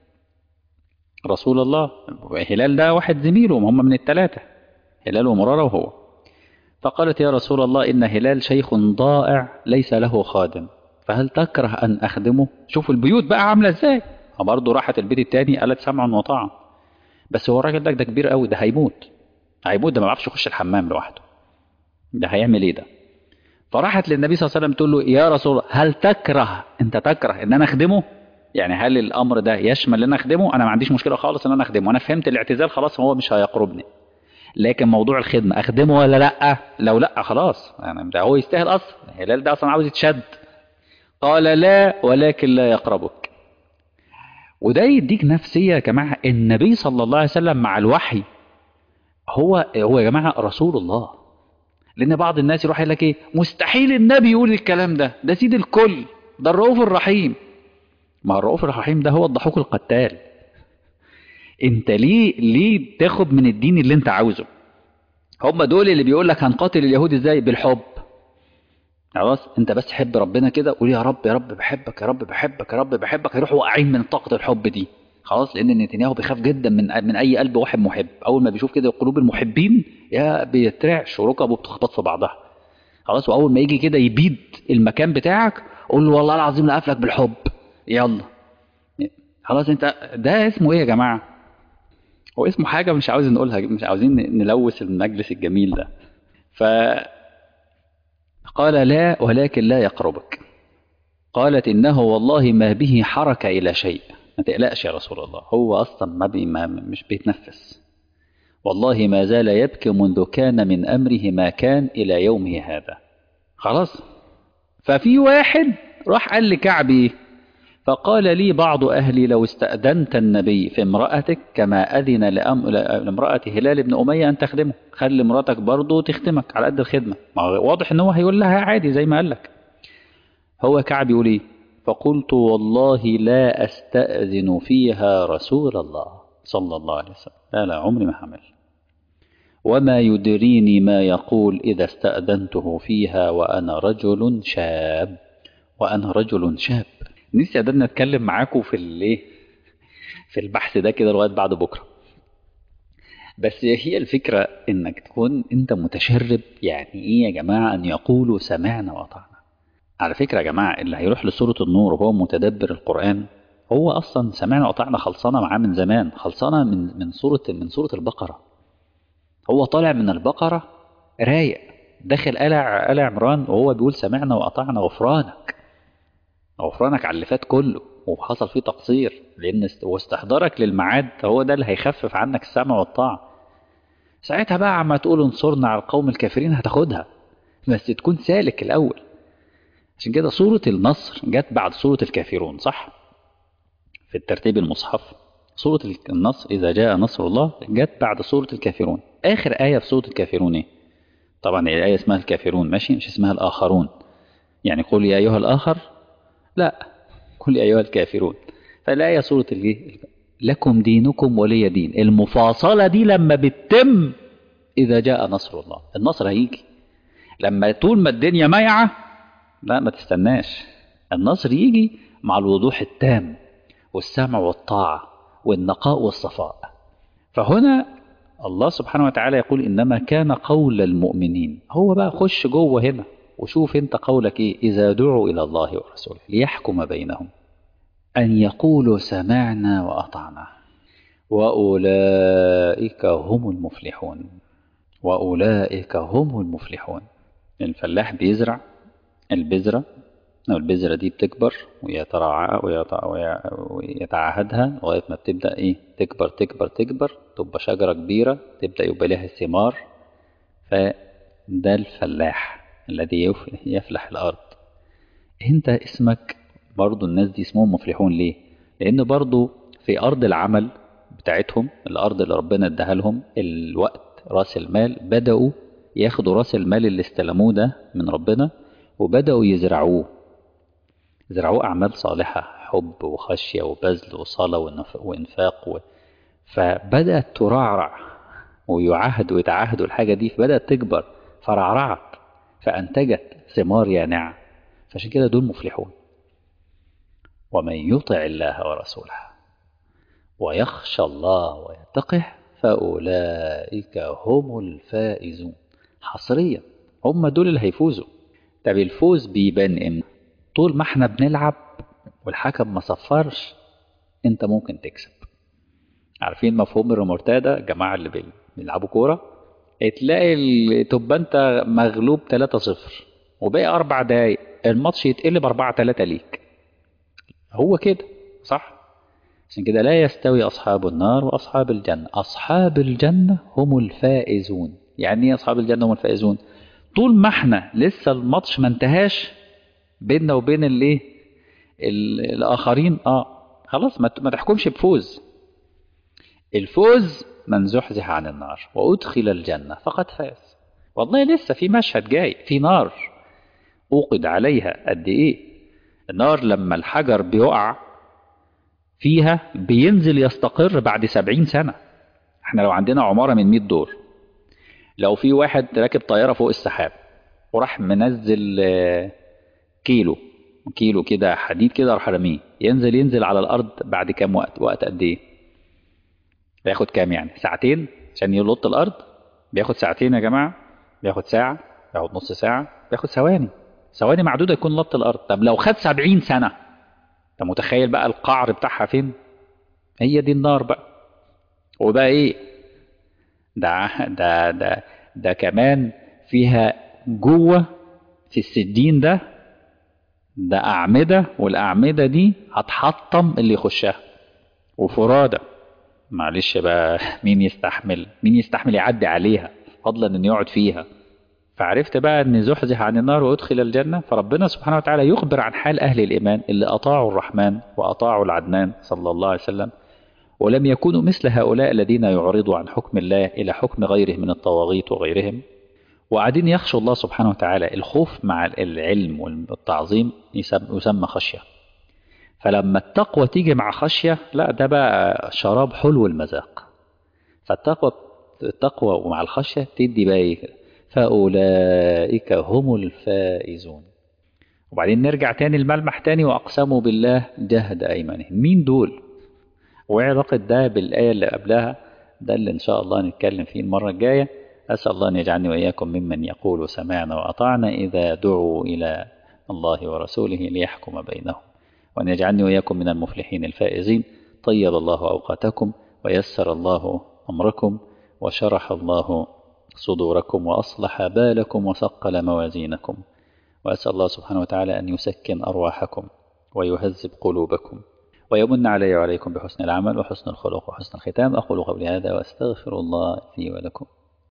رسول الله. هلال ده واحد زميله، هم من الثلاثه، هلال ومراره وهو. فقالت يا رسول الله إن هلال شيخ ضائع ليس له خادم، فهل تكره أن أخدمه؟ شوفوا البيوت بقى عاملة إزاي. برضه راحت البيت التاني قالت سمعا وطاعا، بس هو الراجل ده ده كبير قوي، ده هيموت هيموت، ده ما بيعرفش يخش الحمام لوحده، ده هيعمل إيه ده؟ فراحت للنبي صلى الله عليه وسلم تقول له يا رسول الله هل تكره، أنت تكره إن أنا أخدمه؟ يعني هل الأمر ده يشمل إن أنا أخدمه؟ أنا ما عنديش مشكلة خالص إن أنا أخدمه، أنا فهمت الاعتزال خلاص، هو مش هيقربني. لكن موضوع الخدمة أخدمه ولا لأ؟ لو لأ خلاص يعني ده هو يستاهل أصلا، هلال ده أصلا عاوز يتشد. قال لا ولكن لا يقربك. وده يديك نفسية يا جماعة. النبي صلى الله عليه وسلم مع الوحي هو هو يا جماعة رسول الله. لأن بعض الناس يروح يقول لك إيه مستحيل النبي يقول الكلام ده، ده سيد الكل، ده الرؤوف الرحيم. ما الرؤوف الرحيم ده هو الضحوك القتال. انت ليه ليه تاخد من الدين اللي انت عاوزه؟ هم دول اللي بيقول لك هنقاتل اليهود ازاي؟ بالحب. خلاص انت بس حب ربنا كده، قول يا رب يا رب بحبك يا رب بحبك يا رب بحبك، هيروحوا واقعين من طاقه الحب دي. خلاص، لان نتنياهو بيخاف جدا من من اي قلب واحد محب. اول ما بيشوف كده قلوب المحبين يا بيترعش وركبه بتخبط في بعضها. خلاص، واول ما يجي كده يبيد المكان بتاعك قول له والله العظيم لا قافلك بالحب. يلا خلاص، انت ده اسمه ايه يا جماعه؟ هو اسمه حاجه مش عاوز نقولها، مش عاوزين نلوث المجلس الجميل ده. فقال لا ولكن لا يقربك. قالت إنه والله ما به حركة إلى شيء. ما تقلقش يا رسول الله، هو أصلا ما, بي ما مش بيتنفس. والله ما زال يبكي منذ كان من أمره ما كان إلى يومه هذا. خلاص. ففي واحد راح قال لكعبي، فقال لي بعض أهلي لو استأذنت النبي في امرأتك كما أذن لأم... لامرأة هلال بن أمية أن تخدمه، خلي مراتك برضه تخدمك على قد الخدمة. واضح إن هو هيقول لها عادي زي ما قال لك. هو كعب يقول ايه؟ فقلت والله لا أستأذن فيها رسول الله صلى الله عليه وسلم، لا لا عمري ما حمل، وما يدريني ما يقول إذا استأذنته فيها وأنا رجل شاب، وأنا رجل شاب. نفسي قدرنا نتكلم معاكم في الايه، في البحث ده كده لغاية بعد بكرة. بس هي الفكرة انك تكون انت متشرب. يعني ايه يا جماعة ان يقولوا سمعنا وأطعنا؟ على فكرة يا جماعة، اللي هيروح لسورة النور وهو متدبر القرآن هو أصلا سمعنا وأطعنا خلصانة معاه من زمان، خلصانة من من سورة من سورة البقرة. هو طالع من البقرة رايق، داخل آل آل عمران وهو بيقول سمعنا وأطعنا غفرانك، غفرانك على اللي فات كله وحصل فيه تقصير، لأن واستحضارك للمعاد هو ده اللي هيخفف عنك السمع والطاعة. ساعتها بقى عما تقول انصرنا على القوم الكافرين هتاخدها، بس تكون سالك الأول. عشان كده سورة النصر جت بعد سورة الكافرون، صح؟ في الترتيب المصحف سورة النصر إذا جاء نصر الله جت بعد سورة الكافرون. آخر آية في سورة الكافرون إيه؟ طبعا الآية اسمها الكافرون ماشي، مش اسمها الآخرون. يعني قل يا أيها الآخر، لا، قل يا أيها الكافرون. فالآية سورة الإيه؟ لكم دينكم ولي دين. المفاصلة دي لما بتتم إذا جاء نصر الله، النصر هيجي لما طول ما الدنيا مايعة. لا ما تستناش، النصر يجي مع الوضوح التام والسمع والطاعة والنقاء والصفاء. فهنا الله سبحانه وتعالى يقول إنما كان قول المؤمنين. هو بقى خش جوه هنا وشوف انت قولك ايه. إذا دعوا إلى الله ورسوله ليحكم بينهم أن يقولوا سمعنا وأطعنا وأولئك هم المفلحون، وأولئك هم المفلحون. الفلاح بيزرع البذرة، البذرة دي بتكبر ويترعى ويتعاهدها لغاية ما بتبدأ ايه تكبر تكبر تكبر تبقى شجرة كبيرة، تبدأ يبقى لها ثمار. فده الفلاح الذي يفلح الأرض. انت اسمك برضو، الناس دي اسمهم مفلحون ليه؟ لأن برضو في أرض العمل بتاعتهم، الأرض اللي ربنا اداها لهم، الوقت رأس المال، بدأوا ياخدوا رأس المال اللي استلموه ده من ربنا وبدأوا يزرعوه، زرعوه أعمال صالحة، حب وخشية وبذل وصلاة وإنفاق و... فبدأت ترعرع ويعهد ويتعهدوا الحاجة دي، فبدأت تكبر فرعرعت فأنتجت ثمار يانعة. فعشان كده دول مفلحون. ومن يطع الله ورسوله ويخشى الله ويتقه فأولئك هم الفائزون. حصريا هم دول اللي هيفوزوا. طب الفوز بيبان امتى؟ طول ما احنا بنلعب والحكم ما صفرش انت ممكن تكسب. عارفين مفهوم الريمونتادا؟ الجماعه اللي بيلعبوا كوره تلاقي تبقى انت مغلوب ثلاثة صفر وباقي اربع دقايق الماتش يتقلب أربعة ثلاثة ليك. هو كده صح؟ عشان كده لا يستوي اصحاب النار واصحاب الجنه. اصحاب الجنه هم الفائزون. يعني ايه اصحاب الجنه هم الفائزون؟ طول ما احنا لسه الماتش ما انتهاش بيننا وبين الايه الاخرين، اه خلاص ما ما تحكمش بفوز. الفوز من زحزح عن النار وادخل الجنه فقد فاز. والله لسه في مشهد جاي، في نار اوقد عليها قد ايه. النار لما الحجر بيقع فيها بينزل يستقر بعد سبعين سنه. احنا لو عندنا عماره من مية دور، لو في واحد راكب طياره فوق السحاب وراح منزل كيلو كيلو كده حديد كده، راح رميه، ينزل ينزل على الارض بعد كام وقت؟ وقت قد ايه؟ بياخد كام يعني؟ ساعتين عشان يلط الارض؟ بياخد ساعتين يا جماعه؟ بياخد ساعه؟ بياخد نص ساعه؟ بياخد ثواني، ثواني معدوده يكون لط الارض. طب لو خد سبعين سنه، انت متخيل بقى القعر بتاعها فين؟ هي دي النار بقى. وبقى ايه ده ده ده ده كمان فيها جوه في السجين ده ده أعمدة، والأعمدة دي هتحطم اللي يخشها وفرادة. معلش بقى، مين يستحمل مين يستحمل يعدي عليها فضلا ان يقعد فيها؟ فعرفت بقى ان زحزح عن النار وادخل الجنة. فربنا سبحانه وتعالى يخبر عن حال أهل الإيمان اللي أطاعوا الرحمن وأطاعوا العدنان صلى الله عليه وسلم، ولم يكونوا مثل هؤلاء الذين يعرضوا عن حكم الله إلى حكم غيره من الطواغيت وغيرهم، وقاعدين يخشوا الله سبحانه وتعالى. الخوف مع العلم والتعظيم يسمى خشية. فلما التقوى تيجي مع خشية، لا ده بقى شراب حلو المذاق. فالتقوى التقوى ومع الخشية تدي بقى ايه؟ فأولئك هم الفائزون. وبعدين نرجع تاني الملمح تاني، وأقسموا بالله جهد أيمانهم. مين دول؟ وعلاقة ده بالآية اللي قبلها؟ ده اللي إن شاء الله نتكلم فيه المرة الجاية. أسأل الله أن يجعلني وإياكم ممن يقول سمعنا وأطعنا إذا دعوا إلى الله ورسوله ليحكم بينهم، وأن يجعلني وإياكم من المفلحين الفائزين. طيب الله أوقاتكم، ويسر الله أمركم، وشرح الله صدوركم، وأصلح بالكم، وثقل موازينكم. وأسأل الله سبحانه وتعالى أن يسكن أرواحكم ويهذب قلوبكم، ويمن علي وعليكم بحسن العمل وحسن الخلق وحسن الختام. أقول قولي هذا وأستغفر الله لي ولكم.